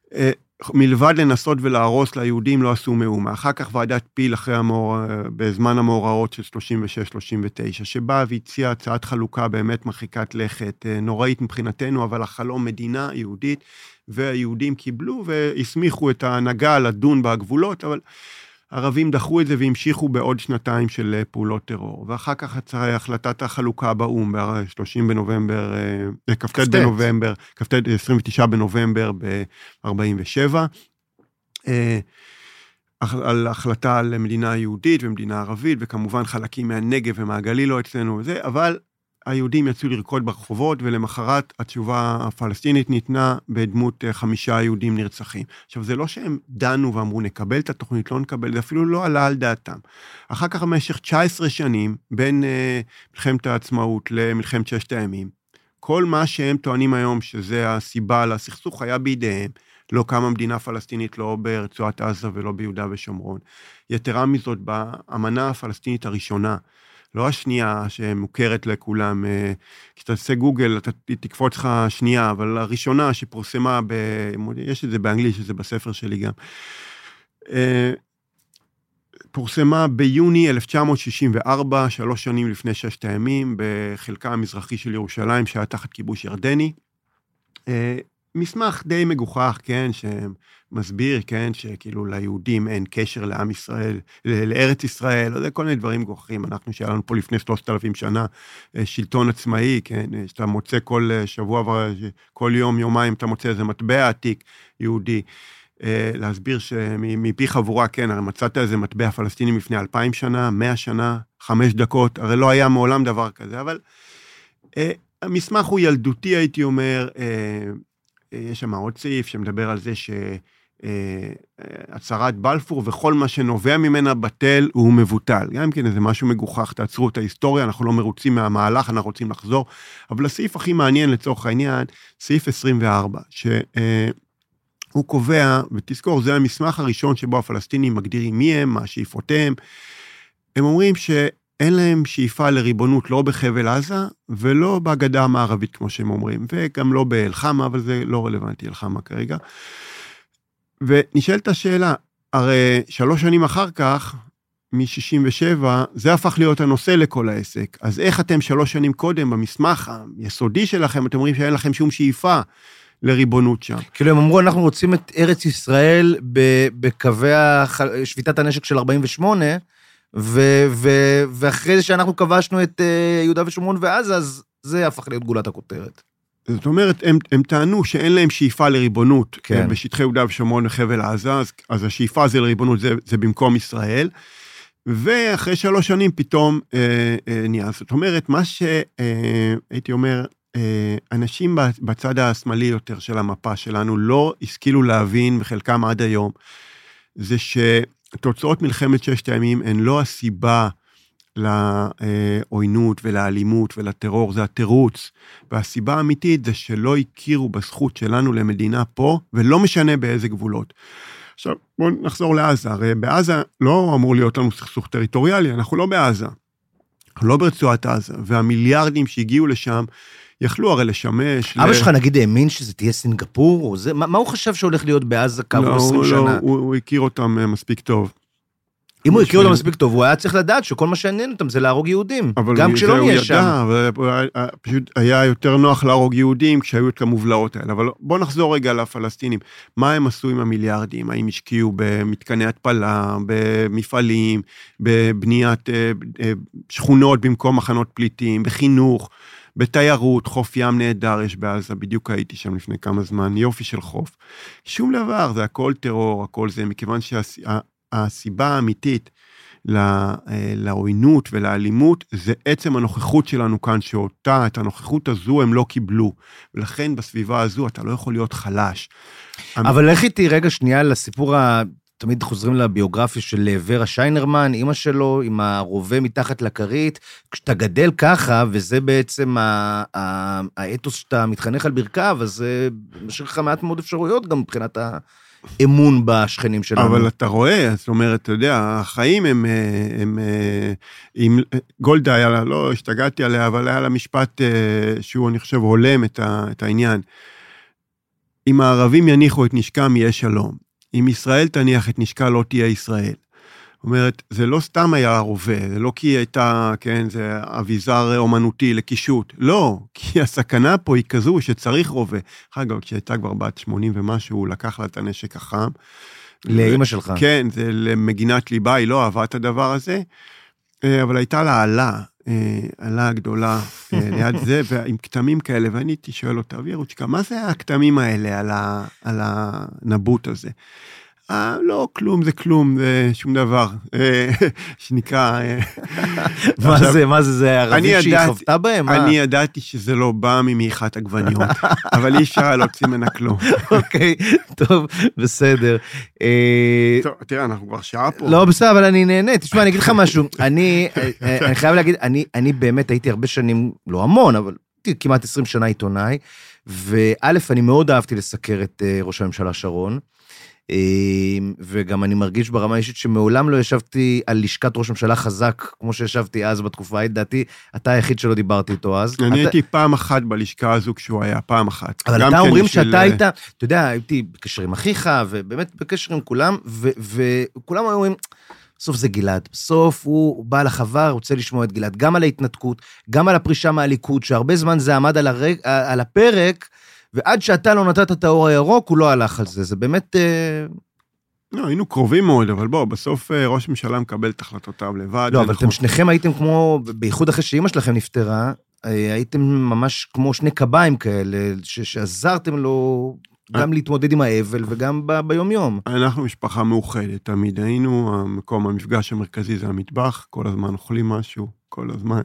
מלבד לנסות ולהרוס ליהודים לא עשו מאומה. אחר כך ועדת פיל אחרי המאור, בזמן המאורעות של שלושים ושש שלושים ותשע, שבאה והציעה הצעת חלוקה באמת מרחיקת לכת, נוראית מבחינתנו, אבל החלום מדינה יהודית, והיהודים קיבלו והסמיכו את ההנהגה לדון בגבולות, אבל ערבים דחו את זה והמשיכו בעוד שנתיים של פעולות טרור. ואחר כך הצעה החלטת החלוקה באום, ב-שלושים בנובמבר, כ"ט בנובמבר, כ"ט עשרים ותשעה בנובמבר ב-ארבעים ושבע, על החלטה על מדינה יהודית ומדינה ערבית, וכמובן חלקים מהנגב ומהגליל לא אצלנו וזה, אבל היהודים יצאו לרקוד ברחובות, ולמחרת התשובה הפלסטינית ניתנה בדמות חמישה יהודים נרצחים. עכשיו, זה לא שהם דנו ואמרו, נקבל את התוכנית, לא נקבל, זה אפילו לא עלה על דעתם. אחר כך, במשך תשע עשרה שנים, בין uh, מלחמת העצמאות למלחמת ששת הימים, כל מה שהם טוענים היום, שזה הסיבה לסכסוך, היה בידיהם, לא קמה מדינה פלסטינית, לא ברצועת עזה ולא ביהודה ושומרון. יתרה מזאת, באמנה הפלסטינית הראשונה, לא השנייה שמוכרת לכולם, כשאתה עושה גוגל, אתה תקפוץ לך שנייה, אבל הראשונה שפורסמה, ב... יש את זה באנגלית, שזה בספר שלי גם, פורסמה ביוני אלף תשע מאות שישים וארבע, שלוש שנים לפני ששת הימים, בחלקה המזרחי של ירושלים, שהיה תחת כיבוש ירדני, מסמך די מגוחך, כן, שמסביר, כן, שכאילו ליהודים אין קשר לעם ישראל, לארץ ישראל, זה כל מיני דברים גוחכים, אנחנו שהיה לנו פה לפני שלושת אלפים שנה, שלטון עצמאי, כן, שאתה מוצא כל שבוע, כל יום, יומיים, אתה מוצא איזה מטבע עתיק יהודי, להסביר שמפי חבורה, כן, הרי מצאת איזה מטבע פלסטיני לפני אלפיים שנה, מאה שנה, חמש דקות, הרי לא היה מעולם דבר כזה, אבל המסמך הוא ילדותי, הייתי אומר, יש שם עוד סעיף שמדבר על זה שהצהרת בלפור וכל מה שנובע ממנה בטל הוא מבוטל. גם כן איזה משהו מגוחך, תעצרו את ההיסטוריה, אנחנו לא מרוצים מהמהלך, אנחנו רוצים לחזור. אבל הסעיף הכי מעניין לצורך העניין, סעיף עשרים וארבע, שהוא קובע, ותזכור, זה המסמך הראשון שבו הפלסטינים מגדירים מי הם, מה שאיפותיהם. הם אומרים ש... אין להם שאיפה לריבונות לא בחבל עזה, ולא בגדה המערבית, כמו שהם אומרים, וגם לא באל-חמה, אבל זה לא רלוונטי אל-חמה כרגע. ונשאלת השאלה, הרי שלוש שנים אחר כך, מ-שישים ושבע, זה הפך להיות הנושא לכל העסק. אז איך אתם שלוש שנים קודם, במסמך היסודי שלכם, אתם אומרים שאין לכם שום שאיפה לריבונות שם? כאילו הם אמרו, אנחנו רוצים את ארץ ישראל בקווי שביתת הנשק של ארבעים ושמונה, ו- ו- ואחרי זה שאנחנו כבשנו את uh, יהודה ושומרון ועזה, אז זה הפך להיות גולת הכותרת. זאת אומרת, הם, הם טענו שאין להם שאיפה לריבונות, כן. בשטחי יהודה ושומרון וחבל עזה, אז, אז השאיפה הזה לריבונות זה, זה במקום ישראל, ואחרי שלוש שנים פתאום אה, אה, נהיה. זאת אומרת, מה שהייתי אה, אומר, אה, אנשים בצד השמאלי יותר של המפה שלנו לא השכילו להבין, וחלקם עד היום, זה ש... תוצאות מלחמת ששת הימים הן לא הסיבה לעוינות ולאלימות ולטרור, זה התירוץ. והסיבה האמיתית זה שלא הכירו בזכות שלנו למדינה פה, ולא משנה באיזה גבולות. עכשיו, בואו נחזור לעזה. הרי בעזה לא אמור להיות לנו סכסוך טריטוריאלי, אנחנו לא בעזה. אנחנו לא ברצועת עזה, והמיליארדים שהגיעו לשם, יכלו הרי לשמש... אבא שלך נגיד האמין שזה תהיה סינגפור, או זה, מה, מה הוא חשב שהולך להיות בעזה כעבור עשרים שנה? לא, הוא, הוא הכיר אותם מספיק טוב. אם הוא הכיר אותם מספיק טוב, הוא היה צריך לדעת שכל מה שעניין אותם זה להרוג יהודים, גם כשלא נהיה שם. אבל פשוט היה יותר נוח להרוג יהודים כשהיו את המובלעות האלה. אבל בוא נחזור רגע לפלסטינים. מה הם עשו עם המיליארדים? האם השקיעו במתקני התפלה, במפעלים, בבניית שכונות במקום מחנות פליטים, בחינוך, בתיירות, חוף ים נהדר יש בעזה, בדיוק הייתי שם לפני כמה זמן, יופי של חוף. שום דבר, זה הכל טרור, הכל זה, מכיוון שהסיבה האמיתית לעוינות ולאלימות, זה עצם הנוכחות שלנו כאן, שאותה, את הנוכחות הזו הם לא קיבלו, ולכן בסביבה הזו אתה לא יכול להיות חלש. אבל איך איתי רגע שנייה לסיפור ה... תמיד חוזרים לביוגרפיה של ורה שיינרמן, אמא שלו, עם הרובה מתחת לכרית, כשאתה גדל ככה, וזה בעצם האתוס שאתה מתחנך על ברכיו, אז זה משאיר לך מעט מאוד אפשרויות, גם מבחינת האמון בשכנים שלנו. אבל אתה רואה, זאת אומרת, אתה יודע, החיים הם, הם, עם גולדה היה לה, לא השתגעתי עליה, אבל היה לה משפט שהוא, אני חושב, הולם את העניין. אם הערבים יניחו את נשקם, יהיה שלום. אם ישראל תניח את נשקה, לא תהיה ישראל. זאת אומרת, זה לא סתם היה רובה, זה לא כי היא הייתה, כן, זה אביזר אומנותי לקישוט. לא, כי הסכנה פה היא כזו שצריך רובה. אגב, כשהייתה כבר בת שמונים ומשהו, הוא לקח לה את הנשק החם. לאמא שלך. כן, זה למגינת ליבה, היא לא אהבה את הדבר הזה, אבל הייתה לה עלה, עלה גדולה ליד זה, ועם כתמים כאלה, ואני הייתי שואל אותה, וירוצ'קה, מה זה הכתמים האלה על, ה, על הנבוט הזה? אה, לא, כלום, זה כלום, זה שום דבר, שנקרא... מה זה, מה זה, זה ערבים שהיא חוותה בהם? אני ידעתי שזה לא בא ממייחת עגבניות, אבל אי אפשר להוציא ממנה כלום. אוקיי, טוב, בסדר. טוב, תראה, אנחנו כבר שעה פה. לא, בסדר, אבל אני נהנה, תשמע, אני אגיד לך משהו, אני חייב להגיד, אני באמת הייתי הרבה שנים, לא המון, אבל כמעט עשרים שנה עיתונאי, וא', אני מאוד אהבתי לסקר את ראש הממשלה שרון, וגם אני מרגיש ברמה אישית שמעולם לא ישבתי על לשכת ראש ממשלה חזק, כמו שישבתי אז בתקופה, דעתי, אתה היחיד שלא דיברתי איתו אז. אני הייתי פעם אחת בלשכה הזו כשהוא היה, פעם אחת. אבל אתה אומרים שאתה היית, אתה יודע, הייתי בקשר עם אחיך, ובאמת בקשר עם כולם, וכולם היו אומרים, בסוף זה גלעד, בסוף הוא בא לחבר, רוצה לשמוע את גלעד, גם על ההתנתקות, גם על הפרישה מהליכוד, שהרבה זמן זה עמד על הפרק, ועד שאתה לא נתת את האור הירוק, הוא לא הלך על זה. זה באמת... לא, היינו קרובים מאוד, אבל בוא, בסוף ראש ממשלה מקבל את החלטותיו לבד. לא, אבל אתם שניכם הייתם כמו, בייחוד אחרי שאמא שלכם נפטרה, הייתם ממש כמו שני קביים כאלה, שעזרתם לו גם להתמודד עם האבל וגם ביום-יום. אנחנו משפחה מאוחדת, תמיד היינו, המקום, המפגש המרכזי זה המטבח, כל הזמן אוכלים משהו, כל הזמן.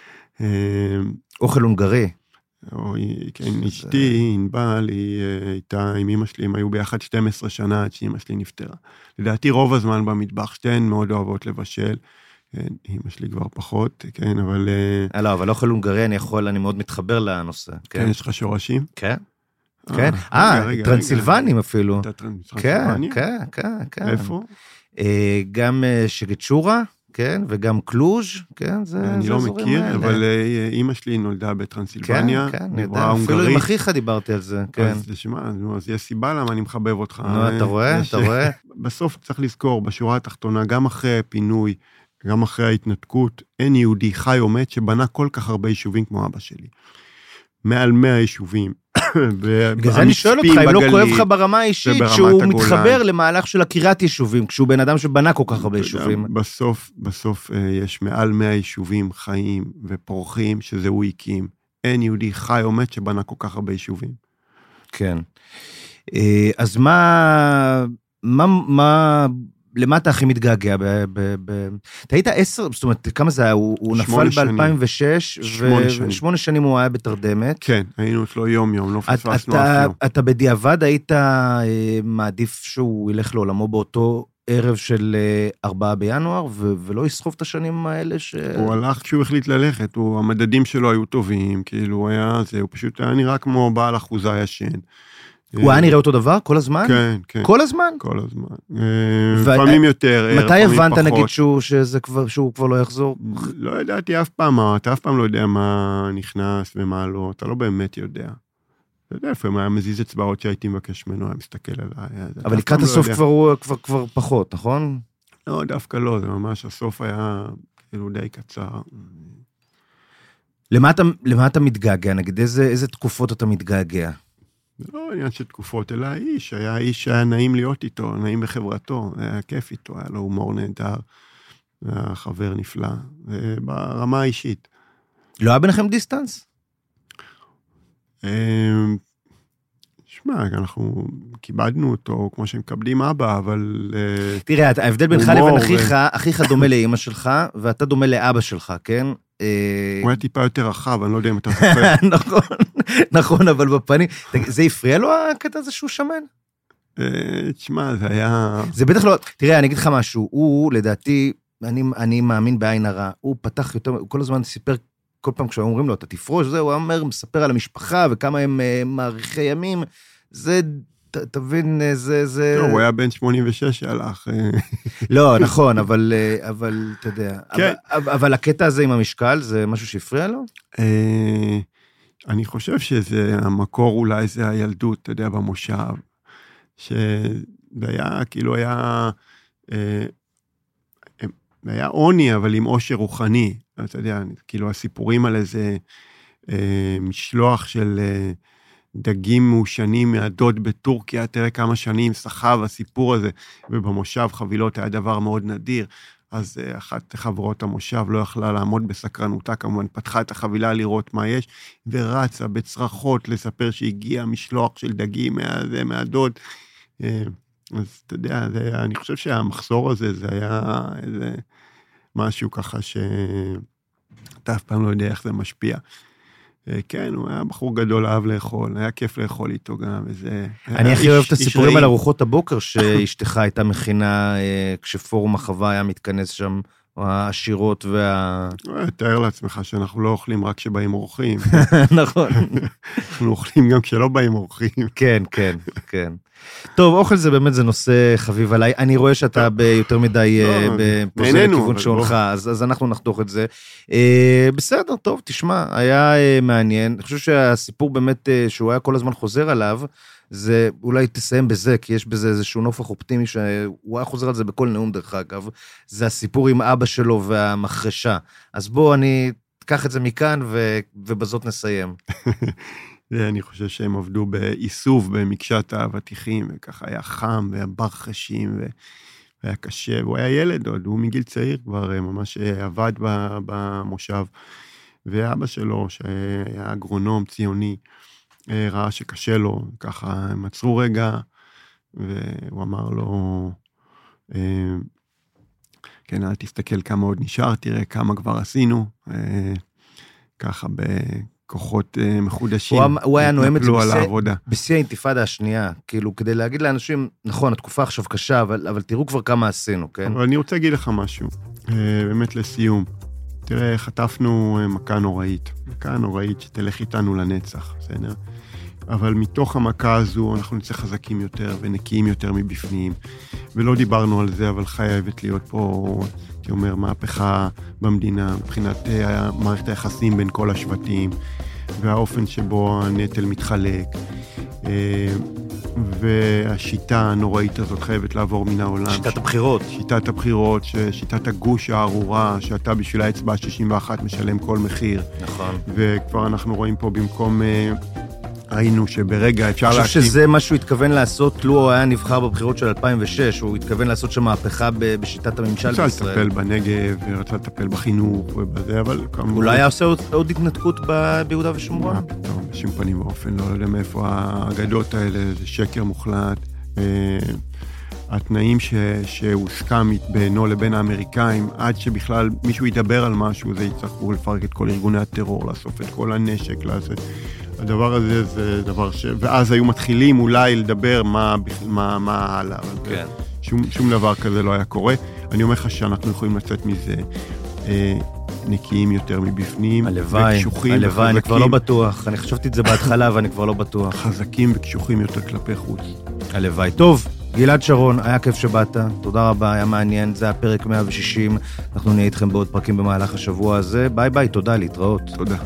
אוכל הונגרי. או, כן, אשתי, ענבל, היא הייתה עם אמא שלי, הם היו ביחד שתים עשרה שנה עד שאמא שלי נפטרה. לדעתי רוב הזמן במטבח, שתיהן מאוד אוהבות לבשל, אמא שלי כבר פחות, כן, אבל... לא, אבל אוכל הונגרי, אני יכול, אני מאוד מתחבר לנושא. כן, יש לך שורשים? כן. כן, אה, טרנסילבנים אפילו. כן, כן, כן. איפה? גם שגצ'ורה. כן, וגם קלוז', כן, זה... אני לא מכיר, אבל אמא שלי נולדה בטרנסילבניה, כן, כן, נדע, אפילו עם אחיך דיברתי על זה, כן. אז תשמע, אז יש סיבה למה אני מחבב אותך. נו, אתה רואה, אתה רואה. בסוף צריך לזכור, בשורה התחתונה, גם אחרי הפינוי, גם אחרי ההתנתקות, אין יהודי חי או מת שבנה כל כך הרבה יישובים כמו אבא שלי. מעל מאה יישובים. בגלל זה אני שואל אותך, אם לא כואב לך ברמה האישית, שהוא מתחבר למהלך של עקירת יישובים, כשהוא בן אדם שבנה כל כך הרבה יישובים. בסוף, בסוף יש מעל מאה יישובים חיים ופורחים, שזה הוא הקים. אין יהודי חי או מת שבנה כל כך הרבה יישובים. כן. אז מה, מה, מה, למה אתה הכי מתגעגע? אתה היית עשר, זאת אומרת, כמה זה היה? הוא נפל ב-אלפיים ושש, ושמונה שנים הוא היה בתרדמת. כן, היינו אצלו יום-יום, לא פספסנו אף יום. אתה בדיעבד היית מעדיף שהוא ילך לעולמו באותו ערב של ארבעה בינואר, ולא יסחוב את השנים האלה ש... הוא הלך כשהוא החליט ללכת, המדדים שלו היו טובים, כאילו הוא היה, זה, הוא פשוט היה נראה כמו בעל אחוזה ישן. הוא היה נראה אותו דבר כל הזמן? כן, כן. כל הזמן? כל הזמן. לפעמים יותר, לפעמים פחות. מתי הבנת נגיד שהוא כבר לא יחזור? לא ידעתי אף פעם, אתה אף פעם לא יודע מה נכנס ומה לא, אתה לא באמת יודע. אתה יודע, לפעמים היה מזיז אצבעות שהייתי מבקש ממנו, היה מסתכל עליי. אבל לקראת הסוף כבר פחות, נכון? לא, דווקא לא, זה ממש, הסוף היה כאילו די קצר. למה אתה מתגעגע? נגיד, איזה תקופות אתה מתגעגע? זה לא עניין של תקופות, אלא האיש, היה איש שהיה נעים להיות איתו, נעים בחברתו, היה כיף איתו, היה לו הומור נהדר, היה חבר נפלא, ברמה האישית. לא היה ביניכם דיסטנס? שמע, אנחנו כיבדנו אותו, כמו שמכבדים אבא, אבל... תראה, ההבדל בינך לבין אחיך, אחיך דומה לאמא שלך, ואתה דומה לאבא שלך, כן? הוא היה טיפה יותר רחב, אני לא יודע אם אתה זוכר. נכון, נכון, אבל בפנים, זה הפריע לו הקטע הזה שהוא שמן? תשמע, זה היה... זה בטח לא, תראה, אני אגיד לך משהו, הוא, לדעתי, אני מאמין בעין הרע, הוא פתח יותר, הוא כל הזמן סיפר, כל פעם כשאומרים לו, אתה תפרוש, זה, הוא אומר, מספר על המשפחה, וכמה הם מעריכי ימים, זה... תבין, זה, זה... לא, הוא היה בן שמונים ושש שהלך. לא, נכון, אבל, אבל, אתה יודע, אבל, אבל הקטע הזה עם המשקל, זה משהו שהפריע לו? אני חושב שזה, המקור אולי זה הילדות, אתה יודע, במושב, שזה היה, כאילו היה, אה, היה עוני, אבל עם עושר רוחני, אתה יודע, כאילו הסיפורים על איזה אה, משלוח של אה, דגים מעושנים מהדוד בטורקיה, תראה כמה שנים סחב הסיפור הזה, ובמושב חבילות היה דבר מאוד נדיר, אז אחת חברות המושב לא יכלה לעמוד בסקרנותה, כמובן פתחה את החבילה לראות מה יש, ורצה בצרחות לספר שהגיע משלוח של דגים מה, מהדוד. אז אתה יודע, זה, אני חושב שהמחסור הזה, זה היה איזה משהו ככה שאתה אף פעם לא יודע איך זה משפיע. כן, הוא היה בחור גדול, אהב לאכול, היה כיף לאכול איתו גם, וזה... אני הכי אוהב את הסיפורים על ארוחות הבוקר, שאשתך הייתה מכינה, כשפורום החווה היה מתכנס שם, העשירות וה... תאר לעצמך שאנחנו לא אוכלים רק כשבאים אורחים. נכון. אנחנו אוכלים גם כשלא באים אורחים. כן, כן, כן. טוב, אוכל זה באמת, זה נושא חביב עליי. אני רואה שאתה ביותר מדי פוזר לכיוון שעונך, אז אנחנו נחתוך את זה. בסדר, טוב, תשמע, היה מעניין. אני חושב שהסיפור באמת, שהוא היה כל הזמן חוזר עליו, זה אולי תסיים בזה, כי יש בזה איזשהו נופח אופטימי, שהוא היה חוזר על זה בכל נאום דרך אגב, זה הסיפור עם אבא שלו והמחרשה. אז בוא, אני אקח את זה מכאן, ובזאת נסיים. אני חושב שהם עבדו באיסוף במקשת האבטיחים, וככה היה חם, והיה ברחשים, והיה קשה, והוא היה ילד עוד, הוא מגיל צעיר כבר ממש עבד במושב, ואבא שלו, שהיה אגרונום ציוני, ראה שקשה לו, ככה הם עצרו רגע, והוא אמר לו, כן, אל תסתכל כמה עוד נשאר, תראה כמה כבר עשינו, ככה בכוחות מחודשים, הוא היה נואם את זה בשיא, בשיא האינתיפאדה השנייה, כאילו כדי להגיד לאנשים, נכון, התקופה עכשיו קשה, אבל, אבל תראו כבר כמה עשינו, כן? אבל אני רוצה להגיד לך משהו, באמת לסיום, תראה, חטפנו מכה נוראית, מכה נוראית שתלך איתנו לנצח, בסדר? אבל מתוך המכה הזו אנחנו נצא חזקים יותר ונקיים יותר מבפנים, ולא דיברנו על זה, אבל חייבת להיות פה, אני אומר, מהפכה במדינה, מבחינת מערכת היחסים בין כל השבטים, והאופן שבו הנטל מתחלק, והשיטה הנוראית הזאת חייבת לעבור מן העולם. שיטת הבחירות. שיטת הבחירות, שיטת הגוש הארורה, שאתה בשביל האצבע שישים ואחת משלם כל מחיר. נכון. וכבר אנחנו רואים פה במקום... ראינו שברגע אפשר להקים... אני חושב שזה מה שהוא התכוון לעשות, לו הוא היה נבחר בבחירות של אלפיים ושש, הוא התכוון לעשות שם מהפכה בשיטת הממשל בישראל. רצה לטפל בנגב, רצה לטפל בחינוך ובזה, אבל... אולי היה עושה עוד התנתקות ביהודה ושומרון? טוב, בשום פנים ואופן, לא יודע מאיפה האגדות האלה, זה שקר מוחלט. התנאים שהוסכם בינו לבין האמריקאים, עד שבכלל מישהו ידבר על משהו, זה יצטרכו לפרק את כל ארגוני הטרור, לאסוף את כל הנשק, לעשות... הדבר הזה זה דבר ש... ואז היו מתחילים אולי לדבר מה, מה, מה הלאה. כן. שום, שום דבר כזה לא היה קורה. אני אומר לך שאנחנו יכולים לצאת מזה אה, נקיים יותר מבפנים. הלוואי, הלוואי, אני כבר לא בטוח. אני חשבתי את זה בהתחלה ואני כבר לא בטוח. חזקים וקשוחים יותר כלפי חוץ. הלוואי. טוב, גלעד שרון, היה כיף שבאת. תודה רבה, היה מעניין. זה הפרק מאה ושישים. אנחנו נהיה איתכם בעוד פרקים במהלך השבוע הזה. ביי ביי, תודה, להתראות. תודה.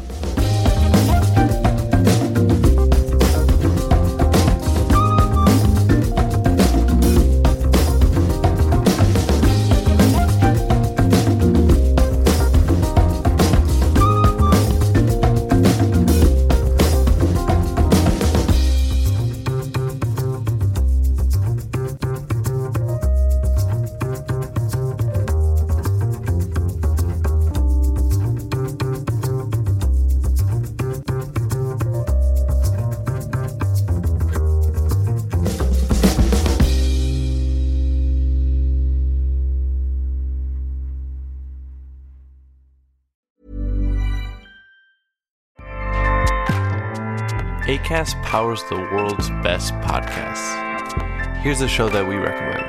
Acast powers the world's best podcasts. Here's a show that we recommend.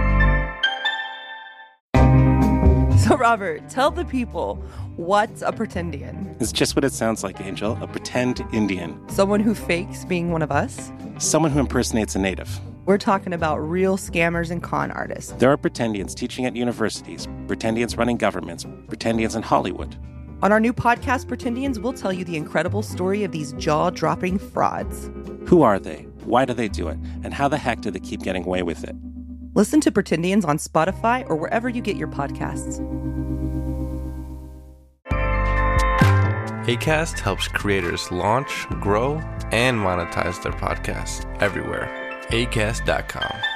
So, Robert, tell the people, what's a pretendian? It's just what it sounds like, Angel. A pretend Indian. Someone who fakes being one of us? Someone who impersonates a native. We're talking about real scammers and con artists. There are pretendians teaching at universities, pretendians running governments, pretendians in Hollywood. On our new podcast, Pretendians, we'll tell you the incredible story of these jaw-dropping frauds. Who are they? Why do they do it? And how the heck do they keep getting away with it? Listen to Pretendians on Spotify or wherever you get your podcasts. Acast helps creators launch, grow, and monetize their podcasts everywhere. acast dot com.